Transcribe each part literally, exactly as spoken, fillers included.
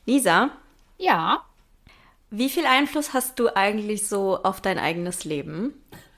Lisa, Ja, wie viel Einfluss hast du eigentlich so auf dein eigenes Leben?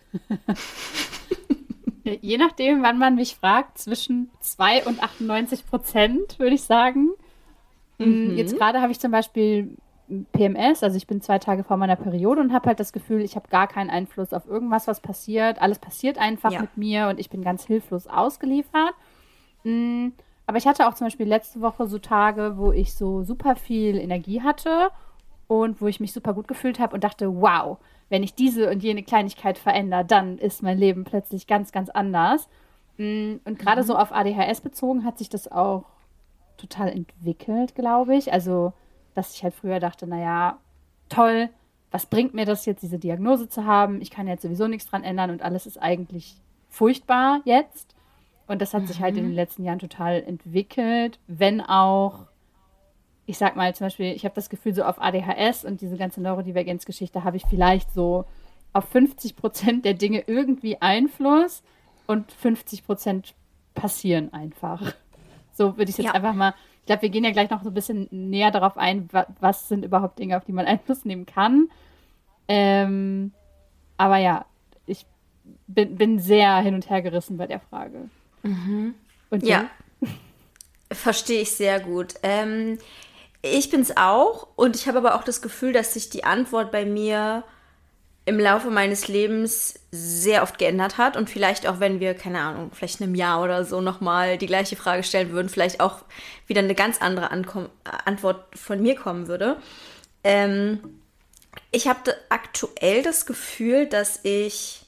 je nachdem, wann man mich fragt, zwischen zwei und achtundneunzig Prozent, würde ich sagen. Mm, Jetzt Mhm. gerade habe ich zum Beispiel P M S, also ich bin zwei Tage vor meiner Periode und habe halt das Gefühl, ich habe gar keinen Einfluss auf irgendwas, was passiert. Alles passiert einfach Ja. mit mir und ich bin ganz hilflos ausgeliefert. Mm, Aber ich hatte auch zum Beispiel letzte Woche so Tage, wo ich so super viel Energie hatte und wo ich mich super gut gefühlt habe und dachte, wow, wenn ich diese und jene Kleinigkeit verändere, dann ist mein Leben plötzlich ganz, ganz anders. Mm, Und gerade so Mhm. auf A D H S bezogen hat sich das auch total entwickelt, glaube ich. Also, dass ich halt früher dachte, naja, toll, was bringt mir das jetzt, diese Diagnose zu haben? Ich kann jetzt sowieso nichts dran ändern und alles ist eigentlich furchtbar jetzt. Und das hat sich halt in den Mhm. letzten Jahren total entwickelt, wenn auch, ich sag mal zum Beispiel, ich habe das Gefühl, so auf A D H S und diese ganze Neurodivergenzgeschichte habe ich vielleicht so auf fünfzig Prozent der Dinge irgendwie Einfluss und fünfzig Prozent passieren einfach. So würde ich es jetzt Ja. einfach mal, ich glaube, wir gehen ja gleich noch so ein bisschen näher darauf ein, wa was sind überhaupt Dinge, auf die man Einfluss nehmen kann. Ähm, aber ja, ich bin, bin sehr hin und her gerissen bei der Frage. Und Ja, du? verstehe ich sehr gut. Ähm, ich bin's auch und ich habe aber auch das Gefühl, dass sich die Antwort bei mir im Laufe meines Lebens sehr oft geändert hat und vielleicht auch, wenn wir, keine Ahnung, vielleicht in einem Jahr oder so nochmal die gleiche Frage stellen würden, vielleicht auch wieder eine ganz andere Ankom Antwort von mir kommen würde. Ähm, ich habe aktuell das Gefühl, dass ich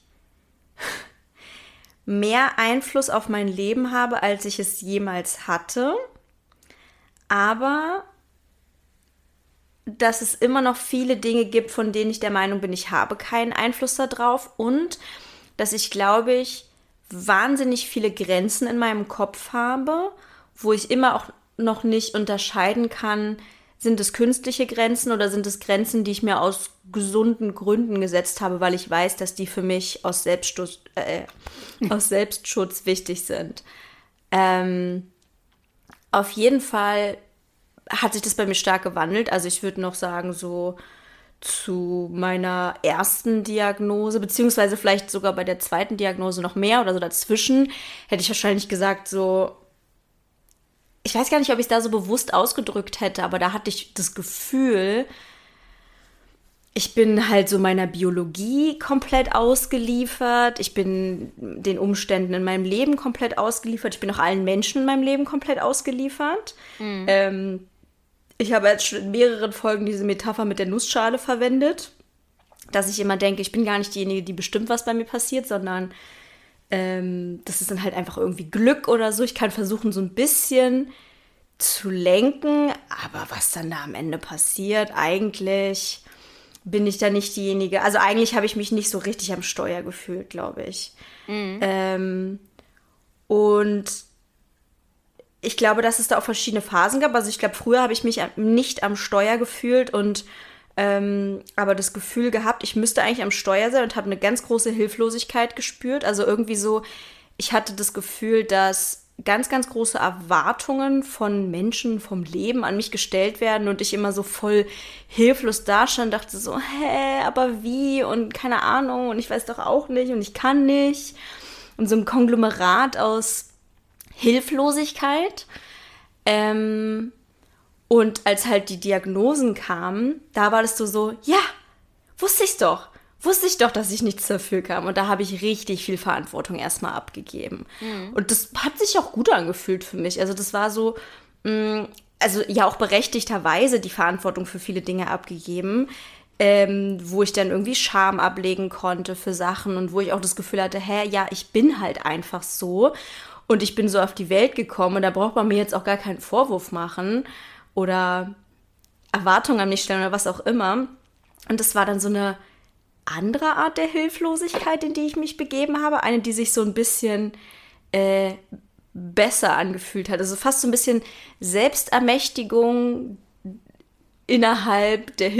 mehr Einfluss auf mein Leben habe, als ich es jemals hatte. Aber dass es immer noch viele Dinge gibt, von denen ich der Meinung bin, ich habe keinen Einfluss darauf. Und dass ich, glaube ich, wahnsinnig viele Grenzen in meinem Kopf habe, wo ich immer auch noch nicht unterscheiden kann, sind es künstliche Grenzen oder sind es Grenzen, die ich mir aus gesunden Gründen gesetzt habe, weil ich weiß, dass die für mich aus Selbstschutz, äh, aus Selbstschutz wichtig sind. Ähm, auf jeden Fall hat sich das bei mir stark gewandelt. Also ich würde noch sagen, so zu meiner ersten Diagnose, beziehungsweise vielleicht sogar bei der zweiten Diagnose noch mehr oder so dazwischen, hätte ich wahrscheinlich gesagt, so, ich weiß gar nicht, ob ich es da so bewusst ausgedrückt hätte, aber da hatte ich das Gefühl, ich bin halt so meiner Biologie komplett ausgeliefert. Ich bin den Umständen in meinem Leben komplett ausgeliefert. Ich bin auch allen Menschen in meinem Leben komplett ausgeliefert. Mhm. Ähm, ich habe jetzt schon in mehreren Folgen diese Metapher mit der Nussschale verwendet, dass ich immer denke, ich bin gar nicht diejenige, die bestimmt, was bei mir passiert, sondern ähm, das ist dann halt einfach irgendwie Glück oder so. Ich kann versuchen, so ein bisschen zu lenken, aber was dann da am Ende passiert, eigentlich bin ich da nicht diejenige. Also eigentlich habe ich mich nicht so richtig am Steuer gefühlt, glaube ich. Mhm. Ähm, und ich glaube, dass es da auch verschiedene Phasen gab. Also ich glaube, früher habe ich mich nicht am Steuer gefühlt und ähm, aber das Gefühl gehabt, ich müsste eigentlich am Steuer sein und habe eine ganz große Hilflosigkeit gespürt. Also irgendwie so, ich hatte das Gefühl, dass ganz, ganz große Erwartungen von Menschen, vom Leben an mich gestellt werden und ich immer so voll hilflos dastand, dachte so, hä, aber wie und keine Ahnung und ich weiß doch auch nicht und ich kann nicht. Und so ein Konglomerat aus Hilflosigkeit. Ähm, und als halt die Diagnosen kamen, da war das so, so, ja, wusste ich's doch. Wusste ich doch, dass ich nichts dafür kam. Und da habe ich richtig viel Verantwortung erstmal abgegeben. Mhm. Und das hat sich auch gut angefühlt für mich. Also das war so, mh, also ja auch berechtigterweise die Verantwortung für viele Dinge abgegeben, ähm, wo ich dann irgendwie Scham ablegen konnte für Sachen und wo ich auch das Gefühl hatte, hä, ja, ich bin halt einfach so. Und ich bin so auf die Welt gekommen und da braucht man mir jetzt auch gar keinen Vorwurf machen oder Erwartungen an mich stellen oder was auch immer. Und das war dann so eine andere Art der Hilflosigkeit, in die ich mich begeben habe. Eine, die sich so ein bisschen äh, besser angefühlt hat. Also fast so ein bisschen Selbstermächtigung innerhalb der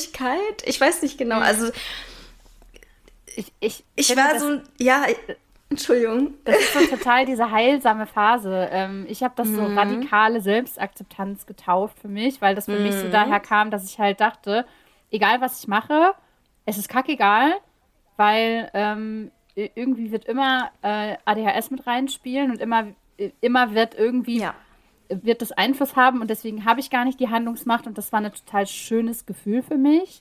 Hilflosigkeit. Ich weiß nicht genau. Mhm. Also Ich, ich ich finde war das, so, ja, Entschuldigung. Das ist so total diese heilsame Phase. Ähm, ich habe das so Mhm. radikale Selbstakzeptanz getauft für mich, weil das für mich so Mhm. daher kam, dass ich halt dachte, egal was ich mache, es ist kackegal, weil ähm, i- irgendwie wird immer äh, A D H S mit reinspielen und immer, immer wird irgendwie Ja. wird das Einfluss haben und deswegen habe ich gar nicht die Handlungsmacht und das war ein total schönes Gefühl für mich.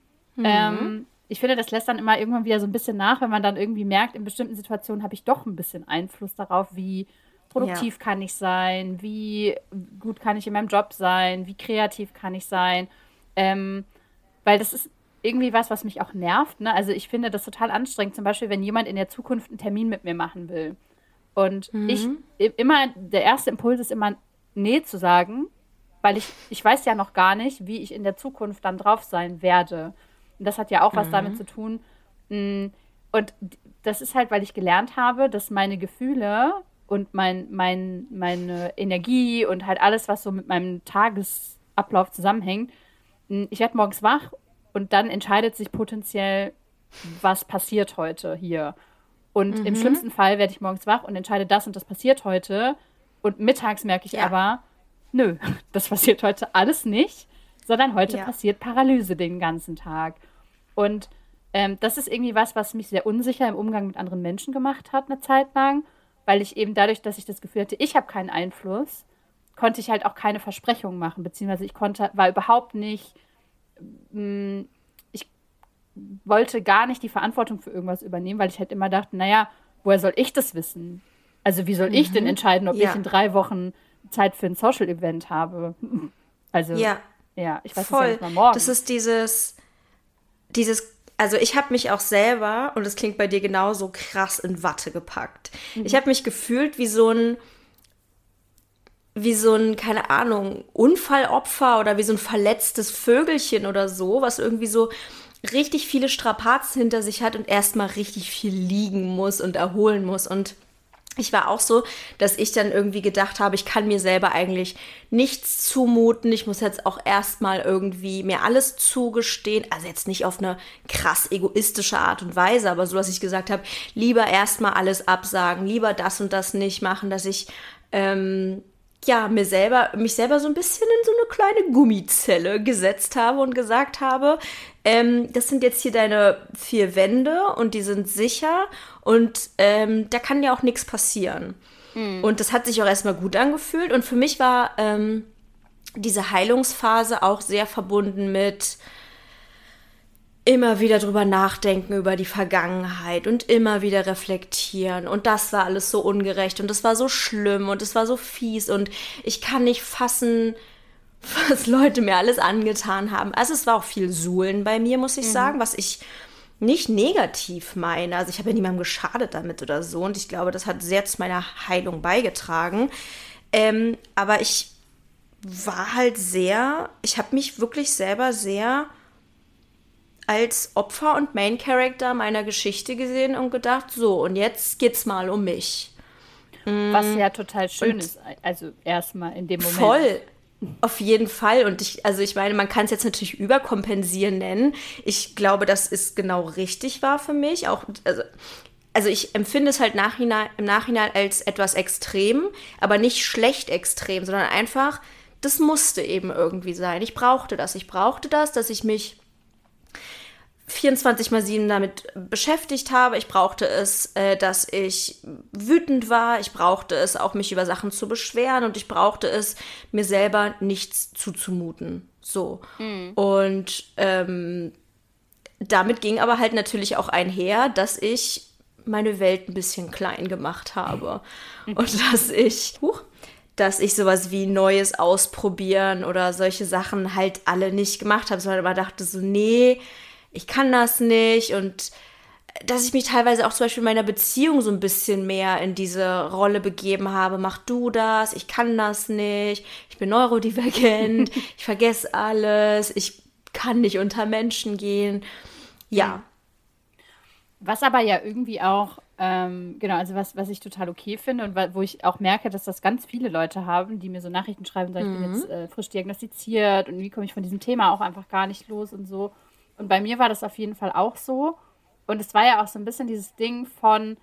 Mhm. Ähm, ich finde, das lässt dann immer irgendwann wieder so ein bisschen nach, wenn man dann irgendwie merkt, in bestimmten Situationen habe ich doch ein bisschen Einfluss darauf, wie Ja. produktiv kann ich sein, wie gut kann ich in meinem Job sein, wie kreativ kann ich sein. Ähm, weil das ist irgendwie was, was mich auch nervt. Ne? Also ich finde das total anstrengend, zum Beispiel, wenn jemand in der Zukunft einen Termin mit mir machen will. Und ich Mhm. i- immer, der erste Impuls ist immer, Nee zu sagen, weil ich, ich weiß ja noch gar nicht, wie ich in der Zukunft dann drauf sein werde. Und das hat ja auch was damit Mhm. zu tun. mh, Und d- das ist halt, weil ich gelernt habe, dass meine Gefühle und mein, mein, meine Energie und halt alles, was so mit meinem Tagesablauf zusammenhängt, mh, ich werde morgens wach und dann entscheidet sich potenziell, was passiert heute hier. Und im Mhm. schlimmsten Fall werde ich morgens wach und entscheide, das und das passiert heute. Und mittags merke ich Ja. aber, nö, das passiert heute alles nicht, sondern heute Ja. passiert Paralyse den ganzen Tag. Und ähm, das ist irgendwie was, was mich sehr unsicher im Umgang mit anderen Menschen gemacht hat, eine Zeit lang, weil ich eben dadurch, dass ich das Gefühl hatte, ich habe keinen Einfluss, konnte ich halt auch keine Versprechungen machen, beziehungsweise ich konnte, war überhaupt nicht, mh, ich wollte gar nicht die Verantwortung für irgendwas übernehmen, weil ich halt immer dachte, naja, woher soll ich das wissen? Also wie soll ich denn Mhm. entscheiden, ob ich Ja. in drei Wochen Zeit für ein Social-Event habe? Also, Ja. ja, ich weiß es ja Voll. nicht mal Das morgen. ist dieses, dieses, also ich habe mich auch selber, und das klingt bei dir genauso, krass in Watte gepackt. Ich Mhm. habe mich gefühlt wie so ein, wie so ein, keine Ahnung, Unfallopfer oder wie so ein verletztes Vögelchen oder so, was irgendwie so richtig viele Strapazen hinter sich hat und erstmal richtig viel liegen muss und erholen muss. Und ich war auch so, dass ich dann irgendwie gedacht habe, ich kann mir selber eigentlich nichts zumuten. Ich muss jetzt auch erstmal irgendwie mir alles zugestehen. Also jetzt nicht auf eine krass egoistische Art und Weise, aber so, dass ich gesagt habe, lieber erstmal alles absagen, lieber das und das nicht machen, dass ich ähm, ja, mir selber, mich selber so ein bisschen in so eine kleine Gummizelle gesetzt habe und gesagt habe, ähm, das sind jetzt hier deine vier Wände und die sind sicher und ähm, da kann dir auch nichts passieren. Mhm. Und das hat sich auch erstmal gut angefühlt und für mich war ähm, diese Heilungsphase auch sehr verbunden mit immer wieder drüber nachdenken über die Vergangenheit und immer wieder reflektieren. Und das war alles so ungerecht und das war so schlimm und es war so fies und ich kann nicht fassen, was Leute mir alles angetan haben. Also es war auch viel Suhlen bei mir, muss ich Mhm. sagen, was ich nicht negativ meine. Also ich habe ja niemandem geschadet damit oder so und ich glaube, das hat sehr zu meiner Heilung beigetragen. Ähm, aber ich war halt sehr, ich habe mich wirklich selber sehr als Opfer und Main Character meiner Geschichte gesehen und gedacht, so, und jetzt geht's mal um mich. Was ja total schön Und ist, also erstmal in dem Moment. voll, auf jeden Fall. Und ich, also ich meine, man kann es jetzt natürlich überkompensieren nennen. Ich glaube, dass es genau richtig war für mich. Auch, also, also ich empfinde es halt nachhinein, im Nachhinein als etwas extrem, aber nicht schlecht extrem, sondern einfach, das musste eben irgendwie sein. Ich brauchte das. Ich brauchte das, dass ich mich vierundzwanzig mal sieben damit beschäftigt habe. Ich brauchte es, äh, dass ich wütend war. Ich brauchte es, auch mich über Sachen zu beschweren. Und ich brauchte es, mir selber nichts zuzumuten. So. Mhm. Und ähm, damit ging aber halt natürlich auch einher, dass ich meine Welt ein bisschen klein gemacht habe. Und dass ich, huch, dass ich sowas wie Neues ausprobieren oder solche Sachen halt alle nicht gemacht habe, sondern immer dachte so, nee, ich kann das nicht und dass ich mich teilweise auch zum Beispiel in meiner Beziehung so ein bisschen mehr in diese Rolle begeben habe. Mach du das, ich kann das nicht, ich bin neurodivergent, ich vergesse alles, ich kann nicht unter Menschen gehen. Mhm. Ja. Was aber ja irgendwie auch, ähm, genau, also was, was ich total okay finde und wa- wo ich auch merke, dass das ganz viele Leute haben, die mir so Nachrichten schreiben und sagen, ich bin jetzt äh, frisch diagnostiziert und wie komme ich von diesem Thema auch einfach gar nicht los und so. Und bei mir war das auf jeden Fall auch so. Und es war ja auch so ein bisschen dieses Ding von,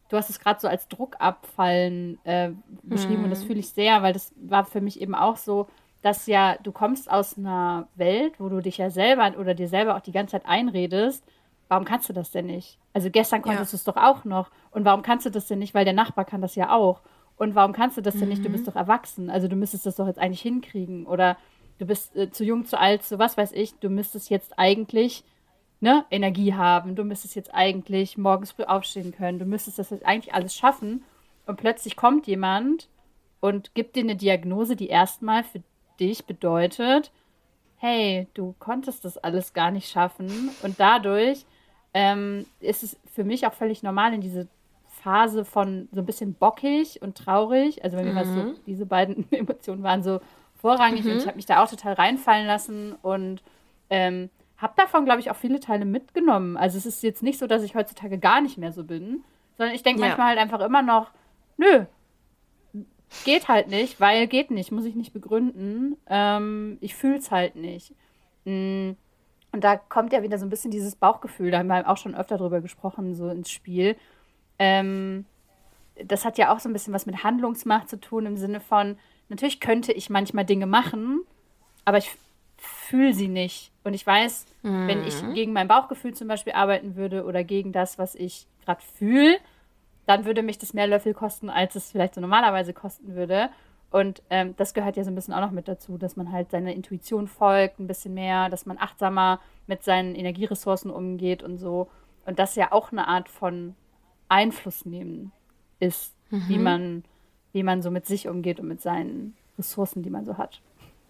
du hast es gerade so als Druckabfallen äh, beschrieben Mhm. und das fühle ich sehr, weil das war für mich eben auch so, dass ja, du kommst aus einer Welt, wo du dich ja selber oder dir selber auch die ganze Zeit einredest, warum kannst du das denn nicht? Also gestern Ja. konntest du es doch auch noch. Und warum kannst du das denn nicht? Weil der Nachbar kann das ja auch. Und warum kannst du das denn nicht? Du bist Mhm. doch erwachsen. Also du müsstest das doch jetzt eigentlich hinkriegen. Oder du bist äh, zu jung, zu alt, zu was weiß ich. Du müsstest jetzt eigentlich, ne, Energie haben. Du müsstest jetzt eigentlich morgens früh aufstehen können. Du müsstest das jetzt eigentlich alles schaffen. Und plötzlich kommt jemand und gibt dir eine Diagnose, die erstmal für dich bedeutet, hey, du konntest das alles gar nicht schaffen. Und dadurch ähm, ist es für mich auch völlig normal in diese Phase von so ein bisschen bockig und traurig. Also bei mir war es so, Mhm. diese beiden Emotionen waren so vorrangig und ich Mhm. habe mich da auch total reinfallen lassen und ähm, habe davon, glaube ich, auch viele Teile mitgenommen. Also es ist jetzt nicht so, dass ich heutzutage gar nicht mehr so bin, sondern ich denke Ja. manchmal halt einfach immer noch, nö, geht halt nicht, weil geht nicht, muss ich nicht begründen. Ähm, ich fühle es halt nicht. Mm, Und da kommt ja wieder so ein bisschen dieses Bauchgefühl, da haben wir auch schon öfter drüber gesprochen, so ins Spiel. Ähm, Das hat ja auch so ein bisschen was mit Handlungsmacht zu tun, im Sinne von, natürlich könnte ich manchmal Dinge machen, aber ich fühle sie nicht. Und ich weiß, wenn ich Mhm. gegen mein Bauchgefühl zum Beispiel arbeiten würde oder gegen das, was ich gerade fühle, dann würde mich das mehr Löffel kosten, als es vielleicht so normalerweise kosten würde. Und ähm, das gehört ja so ein bisschen auch noch mit dazu, dass man halt seiner Intuition folgt, ein bisschen mehr, dass man achtsamer mit seinen Energieressourcen umgeht und so. Und das ja auch eine Art von Einfluss nehmen ist, wie Mhm. man, wie man so mit sich umgeht und mit seinen Ressourcen, die man so hat.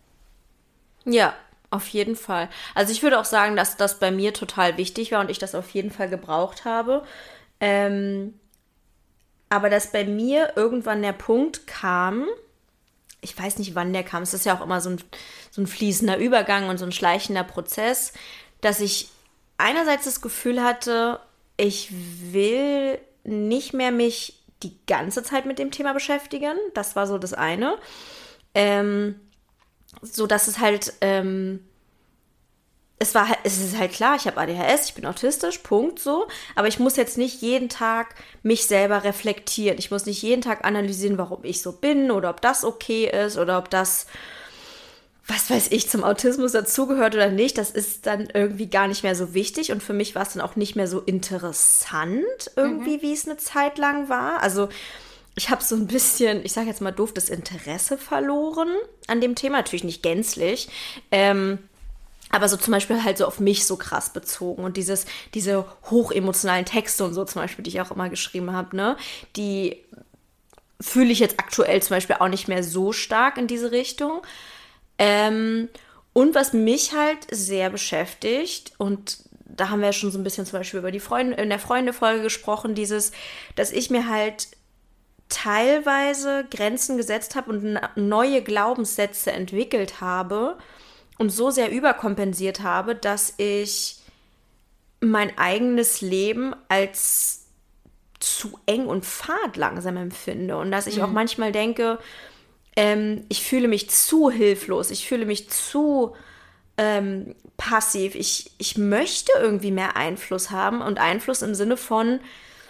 Ja, auf jeden Fall. Also ich würde auch sagen, dass das bei mir total wichtig war und ich das auf jeden Fall gebraucht habe. Ähm, aber dass bei mir irgendwann der Punkt kam, ich weiß nicht, wann der kam, es ist ja auch immer so ein, so ein fließender Übergang und so ein schleichender Prozess, dass ich einerseits das Gefühl hatte, ich will nicht mehr mich die ganze Zeit mit dem Thema beschäftigen. Das war so das eine. Ähm, so dass es halt, ähm, es war halt, es ist halt klar, ich habe A D H S, ich bin autistisch, Punkt so. Aber ich muss jetzt nicht jeden Tag mich selber reflektieren. Ich muss nicht jeden Tag analysieren, warum ich so bin oder ob das okay ist oder ob das, was weiß ich, zum Autismus dazugehört oder nicht. Das ist dann irgendwie gar nicht mehr so wichtig. Und für mich war es dann auch nicht mehr so interessant Mhm. irgendwie, wie es eine Zeit lang war. Also ich habe so ein bisschen, ich sage jetzt mal doof, das Interesse verloren an dem Thema. Natürlich nicht gänzlich. Ähm, aber so zum Beispiel halt so auf mich so krass bezogen und dieses, diese hochemotionalen Texte und so zum Beispiel, die ich auch immer geschrieben habe, ne, die fühle ich jetzt aktuell zum Beispiel auch nicht mehr so stark in diese Richtung. Ähm, und was mich halt sehr beschäftigt, und da haben wir ja schon so ein bisschen zum Beispiel über die Freunde, in der Freunde-Folge gesprochen, dieses, dass ich mir halt teilweise Grenzen gesetzt habe und neue Glaubenssätze entwickelt habe und so sehr überkompensiert habe, dass ich mein eigenes Leben als zu eng und fad langsam empfinde und dass ich auch Mhm. manchmal denke, ähm, ich fühle mich zu hilflos, ich fühle mich zu ähm, passiv, ich, ich möchte irgendwie mehr Einfluss haben und Einfluss im Sinne von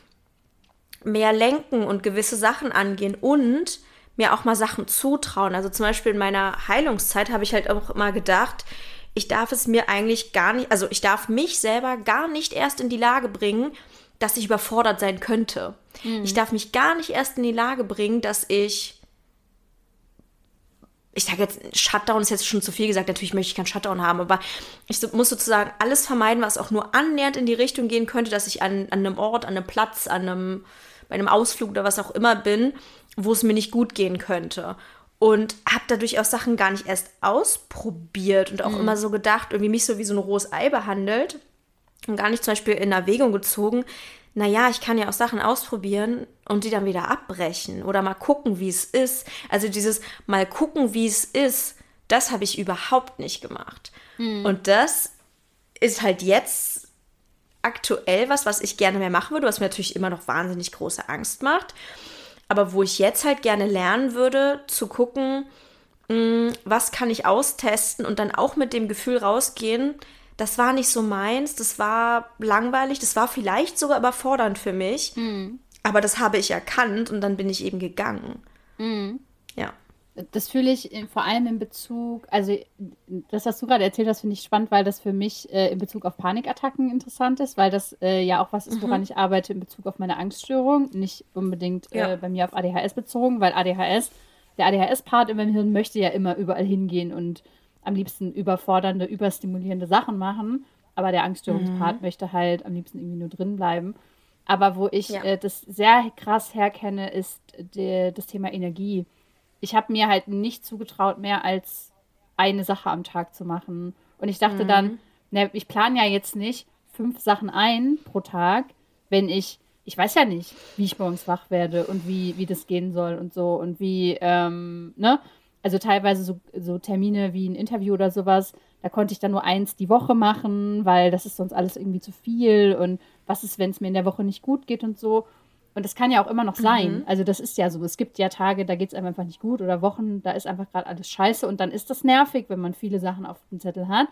mehr lenken und gewisse Sachen angehen und mir auch mal Sachen zutrauen. Also zum Beispiel in meiner Heilungszeit habe ich halt auch immer gedacht, ich darf es mir eigentlich gar nicht, also ich darf mich selber gar nicht erst in die Lage bringen, dass ich überfordert sein könnte. Ich Mhm. darf mich gar nicht erst in die Lage bringen, dass ich, ich sage jetzt, Shutdown ist jetzt schon zu viel gesagt, natürlich möchte ich keinen Shutdown haben, aber ich so, muss sozusagen alles vermeiden, was auch nur annähernd in die Richtung gehen könnte, dass ich an, an einem Ort, an einem Platz, an einem, bei einem Ausflug oder was auch immer bin, wo es mir nicht gut gehen könnte. Und habe dadurch auch Sachen gar nicht erst ausprobiert und auch immer Mhm. so gedacht, irgendwie mich so wie so ein rohes Ei behandelt und gar nicht zum Beispiel in Erwägung gezogen, naja, ich kann ja auch Sachen ausprobieren und die dann wieder abbrechen oder mal gucken, wie es ist. Also dieses mal gucken, wie es ist, das habe ich überhaupt nicht gemacht. Mhm. Und das ist halt jetzt aktuell was, was ich gerne mehr machen würde, was mir natürlich immer noch wahnsinnig große Angst macht. Aber wo ich jetzt halt gerne lernen würde, zu gucken, mh, was kann ich austesten und dann auch mit dem Gefühl rausgehen, das war nicht so meins, das war langweilig, das war vielleicht sogar überfordernd für mich. Mhm. Aber das habe ich erkannt und dann bin ich eben gegangen. Mhm. Ja. Das fühle ich in, vor allem in Bezug, also das, was du gerade erzählt hast, finde ich spannend, weil das für mich äh, in Bezug auf Panikattacken interessant ist, weil das äh, ja auch was ist, woran Mhm. ich arbeite in Bezug auf meine Angststörung, nicht unbedingt Ja. äh, bei mir auf A D H S bezogen, weil A D H S, der A D H S-Part in meinem Hirn möchte ja immer überall hingehen und am liebsten überfordernde, überstimulierende Sachen machen, aber der Angststörungspart Mhm. möchte halt am liebsten irgendwie nur drin bleiben. Aber wo ich Ja. äh, das sehr krass herkenne, ist de, das Thema Energie. Ich habe mir halt nicht zugetraut, mehr als eine Sache am Tag zu machen. Und ich dachte dann, Mhm. ne, ich plane ja jetzt nicht fünf Sachen ein pro Tag, wenn ich, ich weiß ja nicht, wie ich morgens wach werde und wie, wie das gehen soll und so und wie, ähm, ne? Also teilweise so, so Termine wie ein Interview oder sowas, da konnte ich dann nur eins die Woche machen, weil das ist sonst alles irgendwie zu viel und was ist, wenn es mir in der Woche nicht gut geht und so. Und das kann ja auch immer noch sein. Mhm. Also das ist ja so. Es gibt ja Tage, da geht es einem einfach nicht gut oder Wochen, da ist einfach gerade alles scheiße und dann ist das nervig, wenn man viele Sachen auf dem Zettel hat.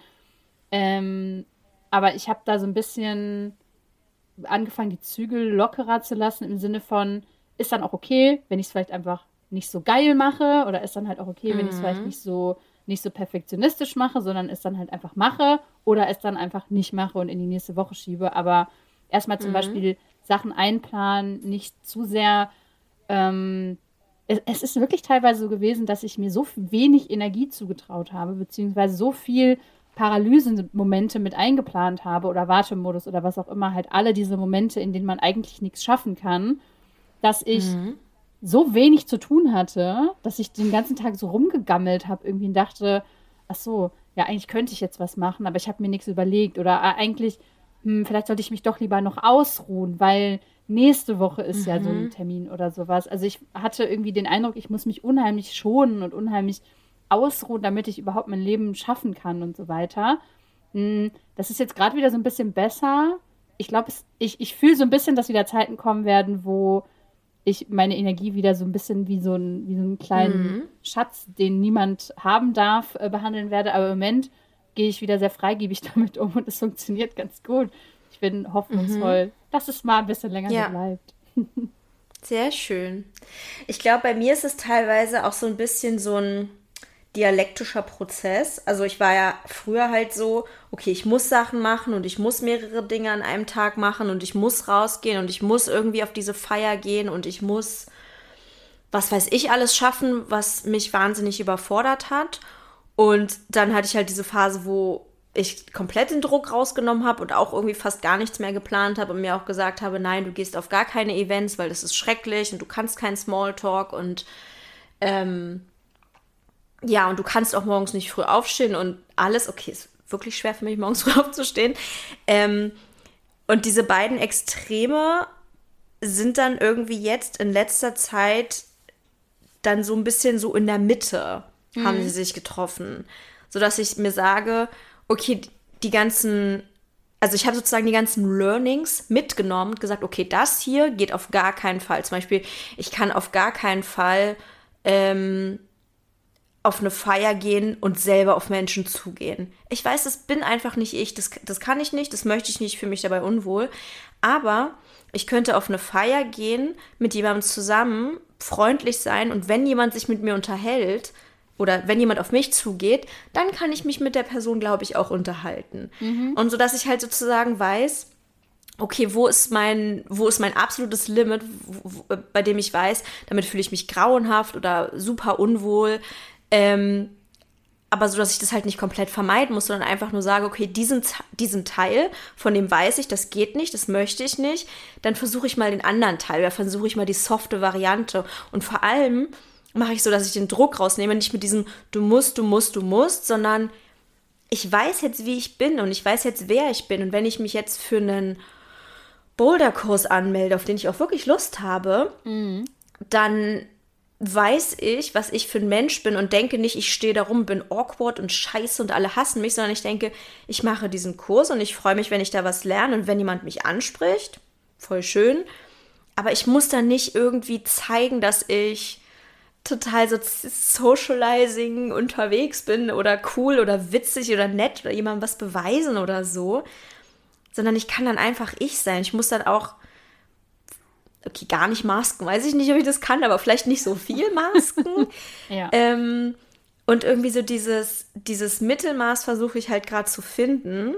Ähm, aber ich habe da so ein bisschen angefangen, die Zügel lockerer zu lassen im Sinne von, ist dann auch okay, wenn ich es vielleicht einfach nicht so geil mache oder ist dann halt auch okay, wenn ich es vielleicht Mhm. nicht so, nicht so perfektionistisch mache, sondern es dann halt einfach mache oder es dann einfach nicht mache und in die nächste Woche schiebe. Aber erstmal zum Mhm. Beispiel Sachen einplanen, nicht zu sehr. Ähm, es, es ist wirklich teilweise so gewesen, dass ich mir so wenig Energie zugetraut habe, beziehungsweise so viel Paralysemomente mit eingeplant habe oder Wartemodus oder was auch immer, halt alle diese Momente, in denen man eigentlich nichts schaffen kann, dass ich Mhm. so wenig zu tun hatte, dass ich den ganzen Tag so rumgegammelt habe, irgendwie und dachte, ach so, ja, eigentlich könnte ich jetzt was machen, aber ich habe mir nichts überlegt oder äh, eigentlich, hm, vielleicht sollte ich mich doch lieber noch ausruhen, weil nächste Woche ist ja so ein Mhm. Termin oder sowas. Also ich hatte irgendwie den Eindruck, ich muss mich unheimlich schonen und unheimlich ausruhen, damit ich überhaupt mein Leben schaffen kann und so weiter. Hm, das ist jetzt gerade wieder so ein bisschen besser. Ich glaube, ich, ich fühle so ein bisschen, dass wieder Zeiten kommen werden, wo ich meine Energie wieder so ein bisschen wie so, ein, wie so einen kleinen Mhm. Schatz, den niemand haben darf, äh, behandeln werde. Aber im Moment gehe ich wieder sehr freigebig damit um und es funktioniert ganz gut. Ich bin Mhm. hoffnungsvoll, dass es mal ein bisschen länger so Ja, bleibt. sehr schön. Ich glaube, bei mir ist es teilweise auch so ein bisschen so ein dialektischer Prozess. Also ich war ja früher halt so, okay, ich muss Sachen machen und ich muss mehrere Dinge an einem Tag machen und ich muss rausgehen und ich muss irgendwie auf diese Feier gehen und ich muss, was weiß ich, alles schaffen, was mich wahnsinnig überfordert hat. Und dann hatte ich halt diese Phase, wo ich komplett den Druck rausgenommen habe und auch irgendwie fast gar nichts mehr geplant habe und mir auch gesagt habe, nein, du gehst auf gar keine Events, weil das ist schrecklich und du kannst keinen Smalltalk und ähm, ja, und du kannst auch morgens nicht früh aufstehen und alles. Okay, ist wirklich schwer für mich, morgens früh aufzustehen. Ähm, und diese beiden Extreme sind dann irgendwie jetzt in letzter Zeit dann so ein bisschen so in der Mitte haben sie Mhm. sich getroffen. Sodass ich mir sage, okay, die ganzen, also ich habe sozusagen die ganzen Learnings mitgenommen und gesagt, okay, das hier geht auf gar keinen Fall. Zum Beispiel, ich kann auf gar keinen Fall ähm, auf eine Feier gehen und selber auf Menschen zugehen. Ich weiß, das bin einfach nicht ich, das, das kann ich nicht, das möchte ich nicht, ich fühle mich dabei unwohl. Aber ich könnte auf eine Feier gehen, mit jemandem zusammen, freundlich sein und wenn jemand sich mit mir unterhält oder wenn jemand auf mich zugeht, dann kann ich mich mit der Person, glaube ich, auch unterhalten. Mhm. Und so, dass ich halt sozusagen weiß, okay, wo ist mein, wo ist mein absolutes Limit, wo, wo, bei dem ich weiß, damit fühle ich mich grauenhaft oder super unwohl. Ähm, aber so, dass ich das halt nicht komplett vermeiden muss, sondern einfach nur sage, okay, diesen, diesen Teil, von dem weiß ich, das geht nicht, das möchte ich nicht, dann versuche ich mal den anderen Teil, oder versuche ich mal die softe Variante. Und vor allem mache ich so, dass ich den Druck rausnehme, nicht mit diesem du musst, du musst, du musst, sondern ich weiß jetzt, wie ich bin und ich weiß jetzt, wer ich bin. Und wenn ich mich jetzt für einen Boulderkurs anmelde, auf den ich auch wirklich Lust habe, Mhm. dann weiß ich, was ich für ein Mensch bin und denke nicht, ich stehe da rum, bin awkward und scheiße und alle hassen mich, sondern ich denke, ich mache diesen Kurs und ich freue mich, wenn ich da was lerne und wenn jemand mich anspricht, voll schön. Aber ich muss dann nicht irgendwie zeigen, dass ich total so socializing unterwegs bin oder cool oder witzig oder nett oder jemandem was beweisen oder so, sondern ich kann dann einfach ich sein. Ich muss dann auch okay, gar nicht masken, weiß ich nicht, ob ich das kann, aber vielleicht nicht so viel masken. Ja. ähm, und irgendwie so dieses, dieses Mittelmaß versuche ich halt gerade zu finden.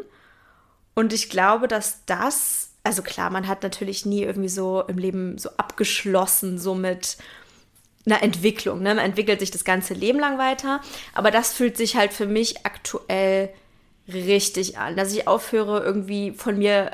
Und ich glaube, dass das, also klar, man hat natürlich nie irgendwie so im Leben so abgeschlossen, so mit einer Entwicklung. Ne? Man entwickelt sich das ganze Leben lang weiter. Aber das fühlt sich halt für mich aktuell richtig an, dass ich aufhöre, irgendwie von mir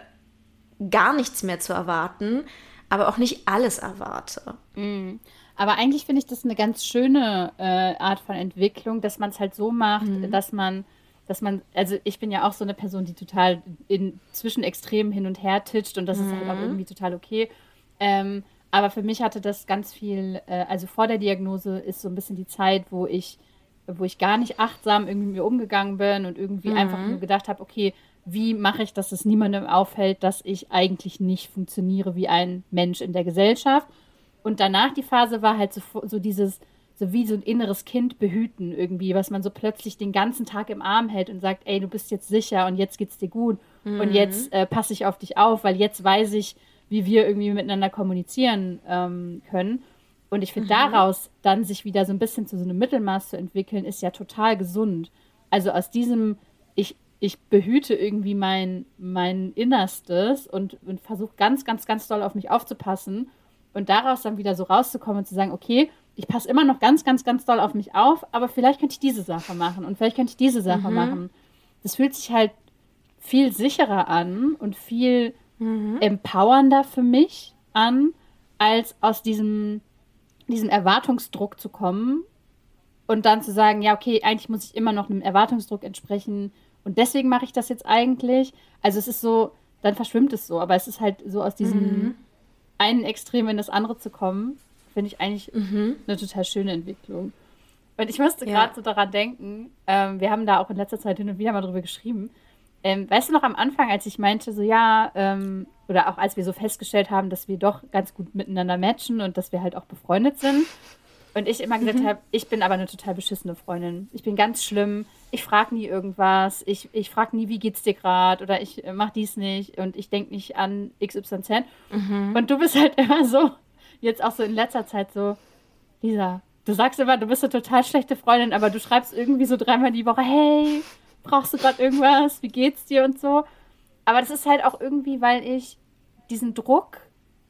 gar nichts mehr zu erwarten, aber auch nicht alles erwarte. Mhm. Aber eigentlich finde ich das eine ganz schöne äh, Art von Entwicklung, dass man es halt so macht, Mhm. dass man, dass man, also ich bin ja auch so eine Person, die total in zwischen Extremen hin und her titscht und das ist halt auch irgendwie total okay. Ähm, aber für mich hatte das ganz viel, äh, also vor der Diagnose ist so ein bisschen die Zeit, wo ich, wo ich gar nicht achtsam irgendwie mit mir umgegangen bin und irgendwie einfach nur gedacht habe, okay, wie mache ich, dass es niemandem auffällt, dass ich eigentlich nicht funktioniere wie ein Mensch in der Gesellschaft. Und danach die Phase war halt so, so dieses, so wie so ein inneres Kind behüten irgendwie, was man so plötzlich den ganzen Tag im Arm hält und sagt, ey, du bist jetzt sicher und jetzt geht's dir gut und jetzt äh, passe ich auf dich auf, weil jetzt weiß ich, wie wir irgendwie miteinander kommunizieren ähm, können. Und ich finde, daraus dann sich wieder so ein bisschen zu so einem Mittelmaß zu entwickeln, ist ja total gesund. Also aus diesem, ich, ich behüte irgendwie mein, mein Innerstes und, und versuche ganz, ganz, ganz doll auf mich aufzupassen und daraus dann wieder so rauszukommen und zu sagen, okay, ich passe immer noch ganz, ganz, ganz doll auf mich auf, aber vielleicht könnte ich diese Sache machen und vielleicht könnte ich diese Sache machen. Das fühlt sich halt viel sicherer an und viel empowernder für mich an, als aus diesem, diesem Erwartungsdruck zu kommen und dann zu sagen, ja, okay, eigentlich muss ich immer noch einem Erwartungsdruck entsprechen und deswegen mache ich das jetzt eigentlich. Also es ist so, dann verschwimmt es so, aber es ist halt so aus diesem einen Extrem in das andere zu kommen, finde ich eigentlich eine total schöne Entwicklung. Und ich musste Ja. gerade so daran denken, ähm, wir haben da auch in letzter Zeit hin und wieder mal drüber geschrieben. Ähm, weißt du noch am Anfang, als ich meinte, so ja, ähm, oder auch als wir so festgestellt haben, dass wir doch ganz gut miteinander matchen und dass wir halt auch befreundet sind. Und ich immer gesagt habe, ich bin aber eine total beschissene Freundin. Ich bin ganz schlimm. Ich frage nie irgendwas. Ich, ich frage nie, wie geht's dir gerade? Oder ich äh, mach dies nicht. Und ich denke nicht an X Y Z. Und du bist halt immer so, jetzt auch so in letzter Zeit so, Lisa, du sagst immer, du bist eine total schlechte Freundin, aber du schreibst irgendwie so dreimal die Woche, hey, brauchst du gerade irgendwas? Wie geht's dir und so? Aber das ist halt auch irgendwie, weil ich diesen Druck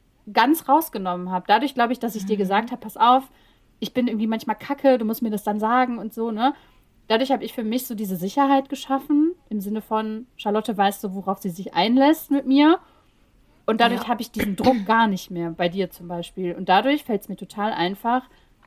ganz rausgenommen habe. Dadurch glaube ich, dass ich dir gesagt habe, pass auf, ich bin irgendwie manchmal kacke, du musst mir das dann sagen und so, ne? Dadurch habe ich für mich so diese Sicherheit geschaffen, im Sinne von, Charlotte weiß so, worauf sie sich einlässt mit mir. Und dadurch Ja. habe ich diesen Druck gar nicht mehr, bei dir zum Beispiel. Und dadurch fällt es mir total einfach,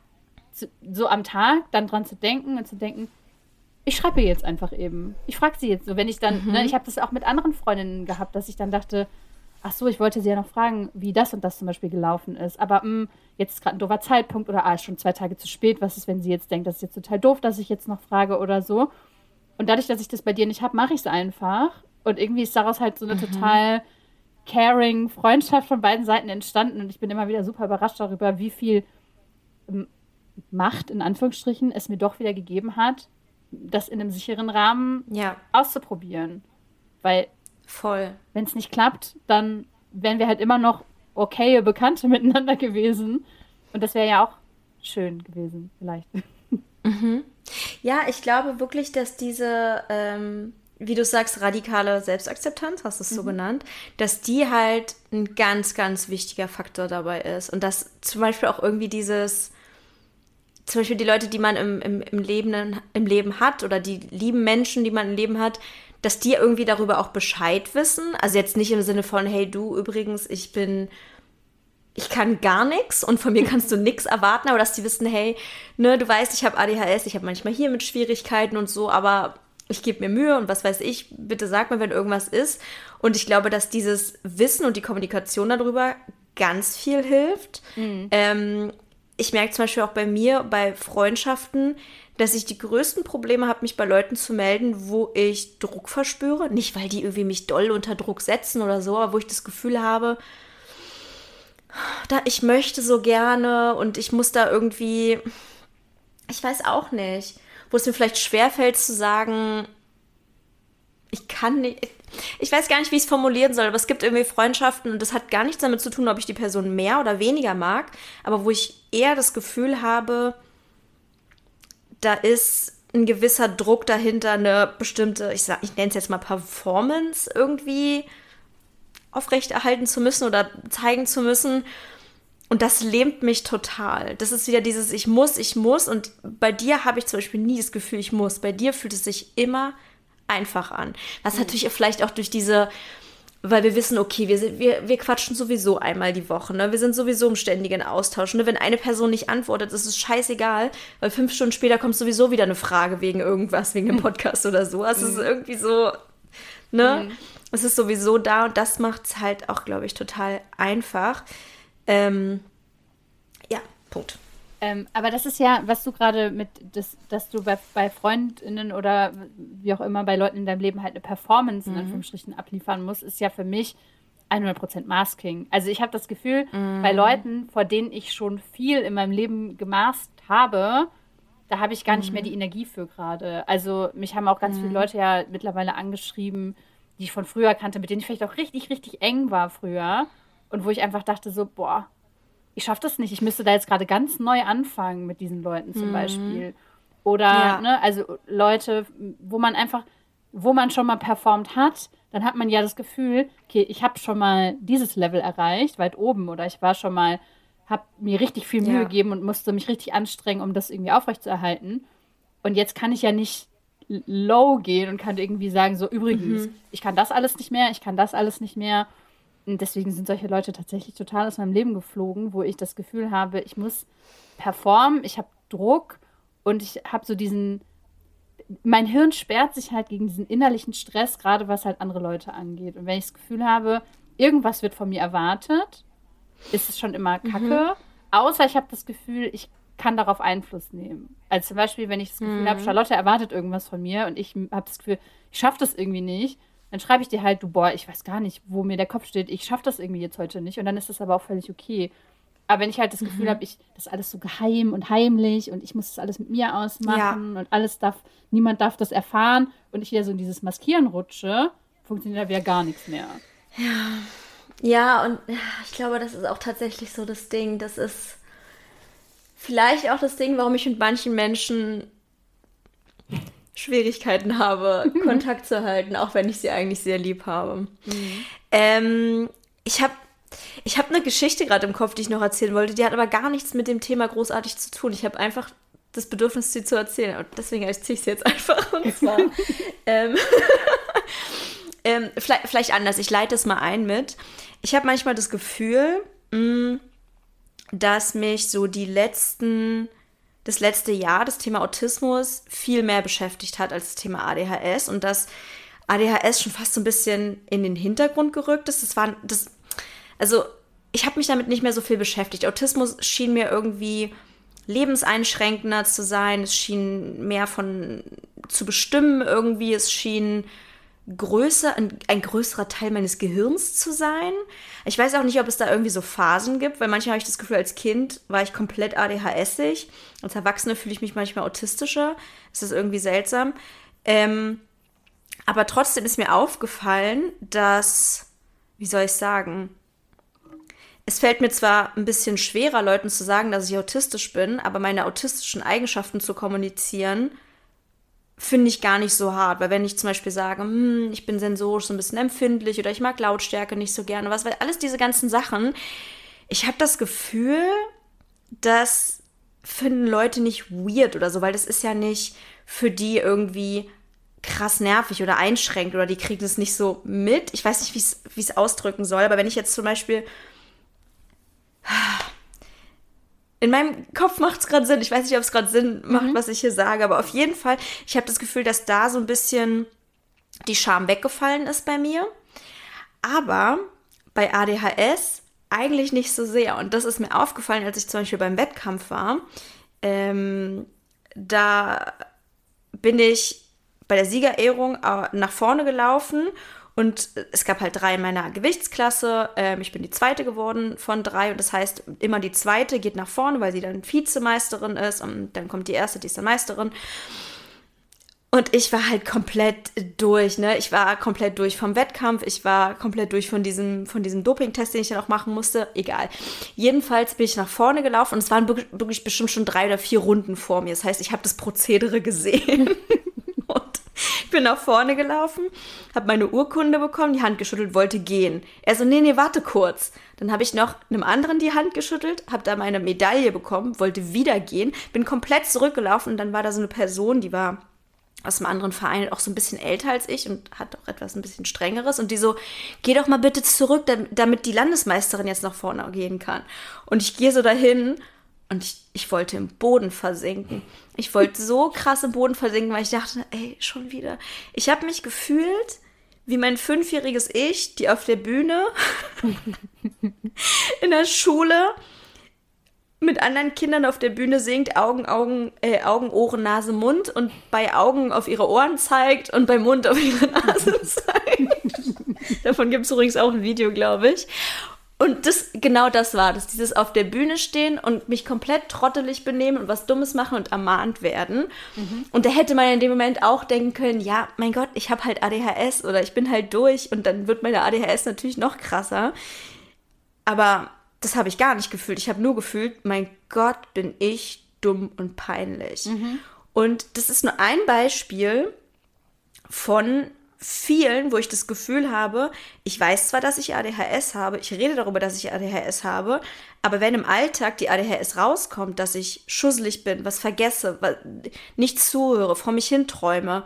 zu, so am Tag dann dran zu denken und zu denken, ich schreibe ihr jetzt einfach eben. Ich frage sie jetzt so, wenn ich dann, ne, ich habe das auch mit anderen Freundinnen gehabt, dass ich dann dachte, ach so, ich wollte sie ja noch fragen, wie das und das zum Beispiel gelaufen ist. Aber mh, jetzt ist gerade ein doofer Zeitpunkt oder ah, ist schon zwei Tage zu spät. Was ist, wenn sie jetzt denkt, das ist jetzt total doof, dass ich jetzt noch frage oder so. Und dadurch, dass ich das bei dir nicht habe, mache ich es einfach. Und irgendwie ist daraus halt so eine total caring Freundschaft von beiden Seiten entstanden. Und ich bin immer wieder super überrascht darüber, wie viel ähm, Macht, in Anführungsstrichen, es mir doch wieder gegeben hat, das in einem sicheren Rahmen Ja, auszuprobieren. Weil voll. wenn es nicht klappt, dann wären wir halt immer noch okaye Bekannte miteinander gewesen. Und das wäre ja auch schön gewesen, vielleicht. Ja, ich glaube wirklich, dass diese, ähm, wie du sagst, radikale Selbstakzeptanz, hast du es so genannt, dass die halt ein ganz, ganz wichtiger Faktor dabei ist. Und dass zum Beispiel auch irgendwie dieses, zum Beispiel die Leute, die man im, im, im, Leben, im Leben hat oder die lieben Menschen, die man im Leben hat, dass die irgendwie darüber auch Bescheid wissen. Also jetzt nicht im Sinne von, hey du übrigens, ich bin, ich kann gar nichts und von mir kannst du nichts erwarten, aber dass die wissen, hey, ne, du weißt, ich habe A D H S, ich habe manchmal hier mit Schwierigkeiten und so, aber ich gebe mir Mühe und was weiß ich, bitte sag mir, wenn irgendwas ist. Und ich glaube, dass dieses Wissen und die Kommunikation darüber ganz viel hilft. Ähm, ich merke zum Beispiel auch bei mir, bei Freundschaften, dass ich die größten Probleme habe, mich bei Leuten zu melden, wo ich Druck verspüre. Nicht, weil die irgendwie mich doll unter Druck setzen oder so, aber wo ich das Gefühl habe, da ich möchte so gerne und ich muss da irgendwie, ich weiß auch nicht, wo es mir vielleicht schwerfällt zu sagen, ich kann nicht, ich weiß gar nicht, wie ich es formulieren soll, aber es gibt irgendwie Freundschaften und das hat gar nichts damit zu tun, ob ich die Person mehr oder weniger mag, aber wo ich eher das Gefühl habe, da ist ein gewisser Druck dahinter, eine bestimmte, ich sag, ich nenne es jetzt mal Performance irgendwie aufrechterhalten zu müssen oder zeigen zu müssen. Und das lähmt mich total. Das ist wieder dieses Ich muss, ich muss. Und bei dir habe ich zum Beispiel nie das Gefühl, ich muss. Bei dir fühlt es sich immer einfach an. Was mhm. natürlich vielleicht auch durch diese, weil wir wissen, okay, wir, sind, wir, wir quatschen sowieso einmal die Woche. Ne? Wir sind sowieso im ständigen Austausch. Ne? Wenn eine Person nicht antwortet, ist es scheißegal, weil fünf Stunden später kommt sowieso wieder eine Frage wegen irgendwas, wegen dem Podcast oder so. Also mhm. es ist irgendwie so, ne? Mhm. Es ist sowieso da und das macht es halt auch, glaube ich, total einfach. Ähm, ja, Punkt. Ähm, aber das ist ja, was du gerade mit, das, dass du bei, bei FreundInnen oder wie auch immer bei Leuten in deinem Leben halt eine Performance mhm. in Anführungsstrichen abliefern musst, ist ja für mich hundert Prozent Masking. Also ich habe das Gefühl, mhm. bei Leuten, vor denen ich schon viel in meinem Leben gemaßt habe, da habe ich gar mhm. nicht mehr die Energie für gerade. Also mich haben auch ganz mhm. viele Leute ja mittlerweile angeschrieben, die ich von früher kannte, mit denen ich vielleicht auch richtig, richtig eng war früher. Und wo ich einfach dachte so, boah, ich schaffe das nicht. Ich müsste da jetzt gerade ganz neu anfangen mit diesen Leuten zum mhm. Beispiel. Oder, ja. ne, also Leute, wo man einfach, wo man schon mal performt hat, dann hat man ja das Gefühl, okay, ich habe schon mal dieses Level erreicht, weit oben. Oder ich war schon mal, habe mir richtig viel Mühe ja. gegeben und musste mich richtig anstrengen, um das irgendwie aufrechtzuerhalten. Und jetzt kann ich ja nicht low gehen und kann irgendwie sagen, so übrigens, mhm. ich kann das alles nicht mehr, ich kann das alles nicht mehr. Und deswegen sind solche Leute tatsächlich total aus meinem Leben geflogen, wo ich das Gefühl habe, ich muss performen, ich habe Druck und ich habe so diesen, mein Hirn sperrt sich halt gegen diesen innerlichen Stress, gerade was halt andere Leute angeht. Und wenn ich das Gefühl habe, irgendwas wird von mir erwartet, ist es schon immer Kacke, mhm. außer ich habe das Gefühl, ich kann darauf Einfluss nehmen. Also zum Beispiel, wenn ich das Gefühl mhm. habe, Charlotte erwartet irgendwas von mir und ich habe das Gefühl, ich schaffe das irgendwie nicht, dann schreibe ich dir halt, du, boah, ich weiß gar nicht, wo mir der Kopf steht, ich schaffe das irgendwie jetzt heute nicht und dann ist das aber auch völlig okay. Aber wenn ich halt das Gefühl mhm. habe, ich, das ist alles so geheim und heimlich und ich muss das alles mit mir ausmachen ja. und alles darf, niemand darf das erfahren und ich wieder so in dieses Maskieren rutsche, funktioniert da wieder gar nichts mehr. Ja, ja und ich glaube, das ist auch tatsächlich so das Ding, das ist vielleicht auch das Ding, warum ich mit manchen Menschen Schwierigkeiten habe, Kontakt zu halten, auch wenn ich sie eigentlich sehr lieb habe. Mhm. Ähm, ich habe ich hab eine Geschichte gerade im Kopf, die ich noch erzählen wollte, die hat aber gar nichts mit dem Thema großartig zu tun. Ich habe einfach das Bedürfnis, sie zu erzählen. Und deswegen erzähle ich sie jetzt einfach. Und zwar ähm, ähm, vielleicht, vielleicht anders, ich leite es mal ein mit. Ich habe manchmal das Gefühl, mh, dass mich so die letzten, das letzte Jahr das Thema Autismus viel mehr beschäftigt hat als das Thema A D H S und dass A D H S schon fast so ein bisschen in den Hintergrund gerückt ist. Das war, das, also ich habe mich damit nicht mehr so viel beschäftigt. Autismus schien mir irgendwie lebenseinschränkender zu sein. Es schien mehr von zu bestimmen irgendwie. Es schien größer, ein, ein größerer Teil meines Gehirns zu sein. Ich weiß auch nicht, ob es da irgendwie so Phasen gibt, weil manchmal habe ich das Gefühl, als Kind war ich komplett A D H S-ig. Als Erwachsene fühle ich mich manchmal autistischer. Das ist irgendwie seltsam. Ähm, aber trotzdem ist mir aufgefallen, dass, wie soll ich sagen, es fällt mir zwar ein bisschen schwerer, Leuten zu sagen, dass ich autistisch bin, aber meine autistischen Eigenschaften zu kommunizieren, finde ich gar nicht so hart, weil wenn ich zum Beispiel sage, hm, ich bin sensorisch so ein bisschen empfindlich oder ich mag Lautstärke nicht so gerne, was, weil alles diese ganzen Sachen, ich habe das Gefühl, das finden Leute nicht weird oder so, weil das ist ja nicht für die irgendwie krass nervig oder einschränkt oder die kriegen das nicht so mit. Ich weiß nicht, wie ich es ausdrücken soll, aber wenn ich jetzt zum Beispiel in meinem Kopf macht es gerade Sinn. Ich weiß nicht, ob es gerade Sinn macht, mhm. was ich hier sage, aber auf jeden Fall, ich habe das Gefühl, dass da so ein bisschen die Scham weggefallen ist bei mir. Aber bei A D H S eigentlich nicht so sehr. Und das ist mir aufgefallen, als ich zum Beispiel beim Wettkampf war. Ähm, da bin ich bei der Siegerehrung nach vorne gelaufen. Und es gab halt drei in meiner Gewichtsklasse. Ähm, ich bin die Zweite geworden von drei. Und das heißt, immer die Zweite geht nach vorne, weil sie dann Vizemeisterin ist. Und dann kommt die Erste, die ist dann Meisterin. Und ich war halt komplett durch, ne? Ich war komplett durch vom Wettkampf, ich war komplett durch von diesem, von diesem Dopingtest, den ich dann auch machen musste. Egal. Jedenfalls bin ich nach vorne gelaufen und es waren wirklich, wirklich bestimmt schon drei oder vier Runden vor mir. Das heißt, ich habe das Prozedere gesehen. Und ich bin nach vorne gelaufen, habe meine Urkunde bekommen, die Hand geschüttelt, wollte gehen. Er so, nee, nee, warte kurz. Dann habe ich noch einem anderen die Hand geschüttelt, habe da meine Medaille bekommen, wollte wieder gehen, bin komplett zurückgelaufen und dann war da so eine Person, die war aus einem anderen Verein, auch so ein bisschen älter als ich und hat auch etwas ein bisschen Strengeres. Und die so, geh doch mal bitte zurück, damit die Landesmeisterin jetzt nach vorne gehen kann. Und ich gehe so dahin und ich, ich wollte im Boden versinken. Ich wollte so krass im Boden versinken, weil ich dachte, ey, schon wieder. Ich habe mich gefühlt wie mein fünfjähriges Ich, die auf der Bühne in der Schule mit anderen Kindern auf der Bühne singt, Augen, Augen, äh, Augen, Ohren, Nase, Mund und bei Augen auf ihre Ohren zeigt und bei Mund auf ihre Nase zeigt. Davon gibt es übrigens auch ein Video, glaube ich. Und das, genau das war das, dieses auf der Bühne stehen und mich komplett trottelig benehmen und was Dummes machen und ermahnt werden. Mhm. Und da hätte man in dem Moment auch denken können, ja, mein Gott, ich habe halt A D H S oder ich bin halt durch und dann wird meine A D H S natürlich noch krasser. Aber das habe ich gar nicht gefühlt. Ich habe nur gefühlt, mein Gott, bin ich dumm und peinlich. Mhm. Und das ist nur ein Beispiel von vielen, wo ich das Gefühl habe, ich weiß zwar, dass ich A D H S habe, ich rede darüber, dass ich A D H S habe, aber wenn im Alltag die A D H S rauskommt, dass ich schusselig bin, was vergesse, was, nicht zuhöre, vor mich hinträume,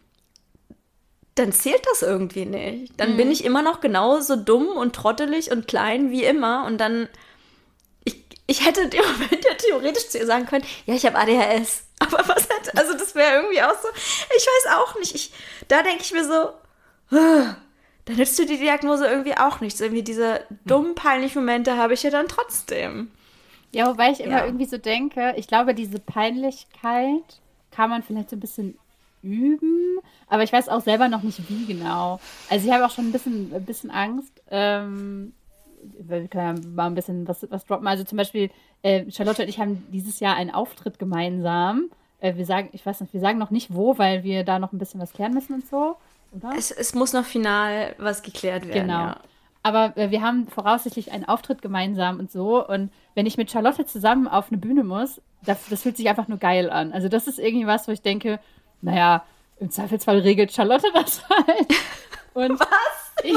dann zählt das irgendwie nicht. Dann mhm. bin ich immer noch genauso dumm und trottelig und klein wie immer und dann, ich, ich hätte im Moment ja theoretisch zu ihr sagen können, ja, ich habe A D H S. Aber was hätte, also das wäre irgendwie auch so, ich weiß auch nicht. Ich, da denke ich mir so, da nützt dir die Diagnose irgendwie auch nichts. Irgendwie diese dummen, peinlichen Momente habe ich ja dann trotzdem. Ja, wobei ich immer Ja. irgendwie so denke, ich glaube, diese Peinlichkeit kann man vielleicht so ein bisschen üben, aber ich weiß auch selber noch nicht, wie genau. Also ich habe auch schon ein bisschen, ein bisschen Angst. Ähm, wir können ja mal ein bisschen was, was droppen. Also zum Beispiel, äh, Charlotte und ich haben dieses Jahr einen Auftritt gemeinsam. Äh, wir sagen, ich weiß nicht, wir sagen noch nicht wo, weil wir da noch ein bisschen was klären müssen und so, oder? Es, es muss noch final was geklärt werden, Genau. ja. Aber äh, wir haben voraussichtlich einen Auftritt gemeinsam und so. Und wenn ich mit Charlotte zusammen auf eine Bühne muss, das, das fühlt sich einfach nur geil an. Also das ist irgendwie was, wo ich denke, naja, im Zweifelsfall regelt Charlotte das halt. Und was? Ich,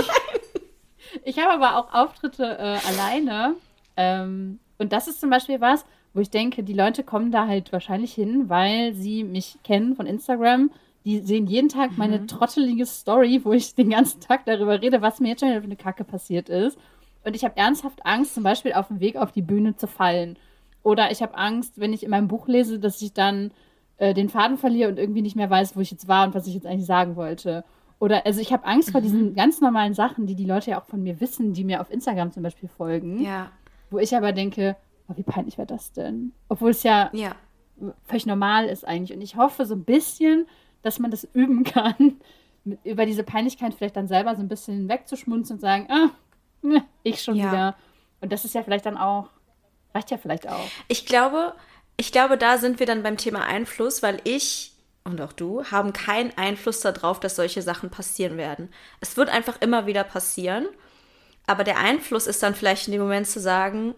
ich habe aber auch Auftritte äh, alleine. Ähm, und das ist zum Beispiel was, wo ich denke, die Leute kommen da halt wahrscheinlich hin, weil sie mich kennen von Instagram. Die sehen jeden Tag mhm. meine trottelige Story, wo ich den ganzen Tag darüber rede, was mir jetzt schon wieder für eine Kacke passiert ist. Und ich habe ernsthaft Angst, zum Beispiel auf dem Weg auf die Bühne zu fallen. Oder ich habe Angst, wenn ich in meinem Buch lese, dass ich dann äh, den Faden verliere und irgendwie nicht mehr weiß, wo ich jetzt war und was ich jetzt eigentlich sagen wollte. Oder, also ich habe Angst mhm. vor diesen ganz normalen Sachen, die die Leute ja auch von mir wissen, die mir auf Instagram zum Beispiel folgen. Ja. Wo ich aber denke, oh, wie peinlich wäre das denn? Obwohl es ja, ja völlig normal ist eigentlich. Und ich hoffe so ein bisschen, dass man das üben kann, mit, über diese Peinlichkeit vielleicht dann selber so ein bisschen wegzuschmunzen und sagen, ah, ne, ich schon ja. wieder. Und das ist ja vielleicht dann auch, reicht ja vielleicht auch. Ich glaube, ich glaube, da sind wir dann beim Thema Einfluss, weil ich und auch du haben keinen Einfluss darauf, dass solche Sachen passieren werden. Es wird einfach immer wieder passieren, aber der Einfluss ist dann vielleicht in dem Moment zu sagen,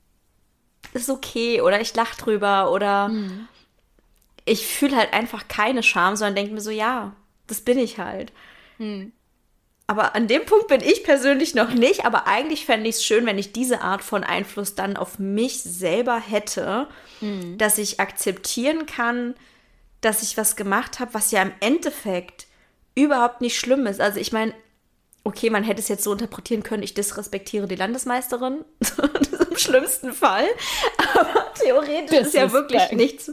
ist okay oder ich lache drüber oder mhm. ich fühle halt einfach keine Scham, sondern denke mir so, ja, das bin ich halt. Mhm. Aber an dem Punkt bin ich persönlich noch nicht, aber eigentlich fände ich es schön, wenn ich diese Art von Einfluss dann auf mich selber hätte, mhm. dass ich akzeptieren kann, dass ich was gemacht habe, was ja im Endeffekt überhaupt nicht schlimm ist. Also ich meine, okay, man hätte es jetzt so interpretieren können, ich disrespektiere die Landesmeisterin, das ist im schlimmsten Fall, aber theoretisch das ist ja ist wirklich geil. nichts,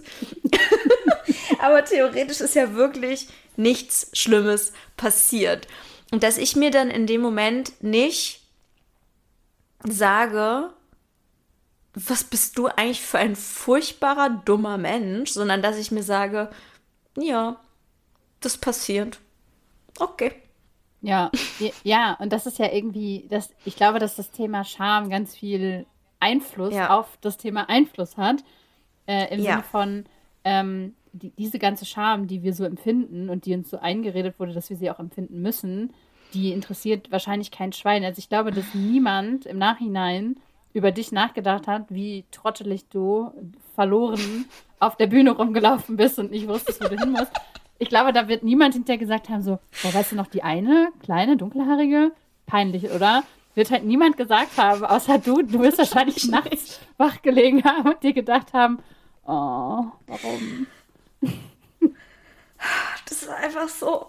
aber theoretisch ist ja wirklich nichts Schlimmes passiert. Und dass ich mir dann in dem Moment nicht sage, was bist du eigentlich für ein furchtbarer, dummer Mensch, sondern dass ich mir sage, ja, das passiert. Okay. Ja, ja, und das ist ja irgendwie, das, ich glaube, dass das Thema Scham ganz viel Einfluss ja. auf das Thema Einfluss hat. Äh, Im ja. Sinne von, ähm, die, diese ganze Scham, die wir so empfinden und die uns so eingeredet wurde, dass wir sie auch empfinden müssen, die interessiert wahrscheinlich kein Schwein. Also ich glaube, dass niemand im Nachhinein über dich nachgedacht hat, wie trottelig du verloren auf der Bühne rumgelaufen bist und nicht wusstest, wo du hin musst. Ich glaube, da wird niemand hinterher gesagt haben, so, boah, weißt du noch, die eine kleine, dunkelhaarige, peinlich, oder? Wird halt niemand gesagt haben, außer du. Du wirst wahrscheinlich nachts wach gelegen haben und dir gedacht haben, oh, warum? Das war einfach so...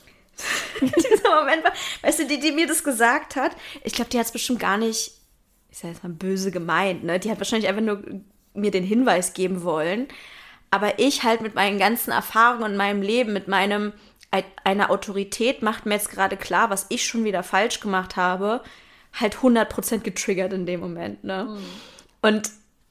Dieser Moment war, weißt du, die, die mir das gesagt hat, ich glaube, die hat es bestimmt gar nicht, ich sag jetzt mal böse gemeint, ne? Die hat wahrscheinlich einfach nur mir den Hinweis geben wollen. Aber ich halt mit meinen ganzen Erfahrungen in meinem Leben, mit meinem, einer Autorität macht mir jetzt gerade klar, was ich schon wieder falsch gemacht habe, halt hundert Prozent getriggert in dem Moment, ne? Mhm. Und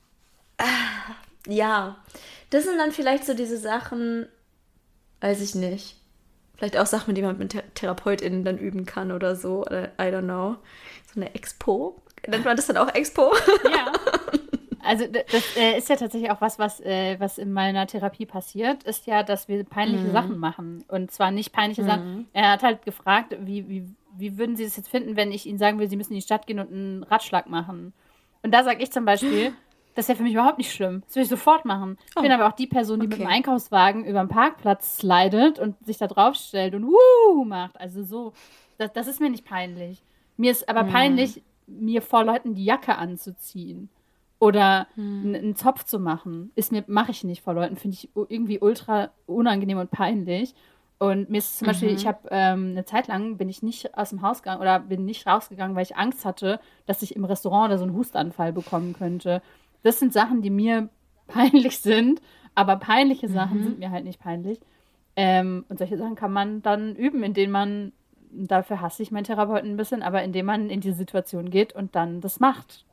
äh, ja, das sind dann vielleicht so diese Sachen, weiß ich nicht. Vielleicht auch Sachen, die man mit Thera- TherapeutInnen dann üben kann oder so. Oder I don't know. So eine Expo. Nennt man das dann auch Expo? Ja. Also das äh, ist ja tatsächlich auch was, was, äh, was in meiner Therapie passiert, ist ja, dass wir peinliche mhm. Sachen machen. Und zwar nicht peinliche mhm. Sachen. Er hat halt gefragt, wie, wie, wie würden Sie das jetzt finden, wenn ich Ihnen sagen will, Sie müssen in die Stadt gehen und einen Ratschlag machen. Und da sage ich zum Beispiel, das ist ja für mich überhaupt nicht schlimm. Das will ich sofort machen. Ich oh. bin aber auch die Person, die okay. mit dem Einkaufswagen über den Parkplatz slidet und sich da drauf stellt und wuh macht. Also so, das, das ist mir nicht peinlich. Mir ist aber mhm. peinlich, mir vor Leuten die Jacke anzuziehen oder mhm. einen Zopf zu machen. Ist mir, mache ich nicht vor Leuten. Finde ich irgendwie ultra unangenehm und peinlich. Und mir ist zum mhm. Beispiel, ich habe ähm, eine Zeit lang bin ich nicht aus dem Haus gegangen oder bin nicht rausgegangen, weil ich Angst hatte, dass ich im Restaurant oder so einen Hustanfall bekommen könnte. Das sind Sachen, die mir peinlich sind, aber peinliche Sachen mhm. sind mir halt nicht peinlich. Ähm, und solche Sachen kann man dann üben, indem man, dafür hasse ich meinen Therapeuten ein bisschen, aber indem man in die Situation geht und dann das macht.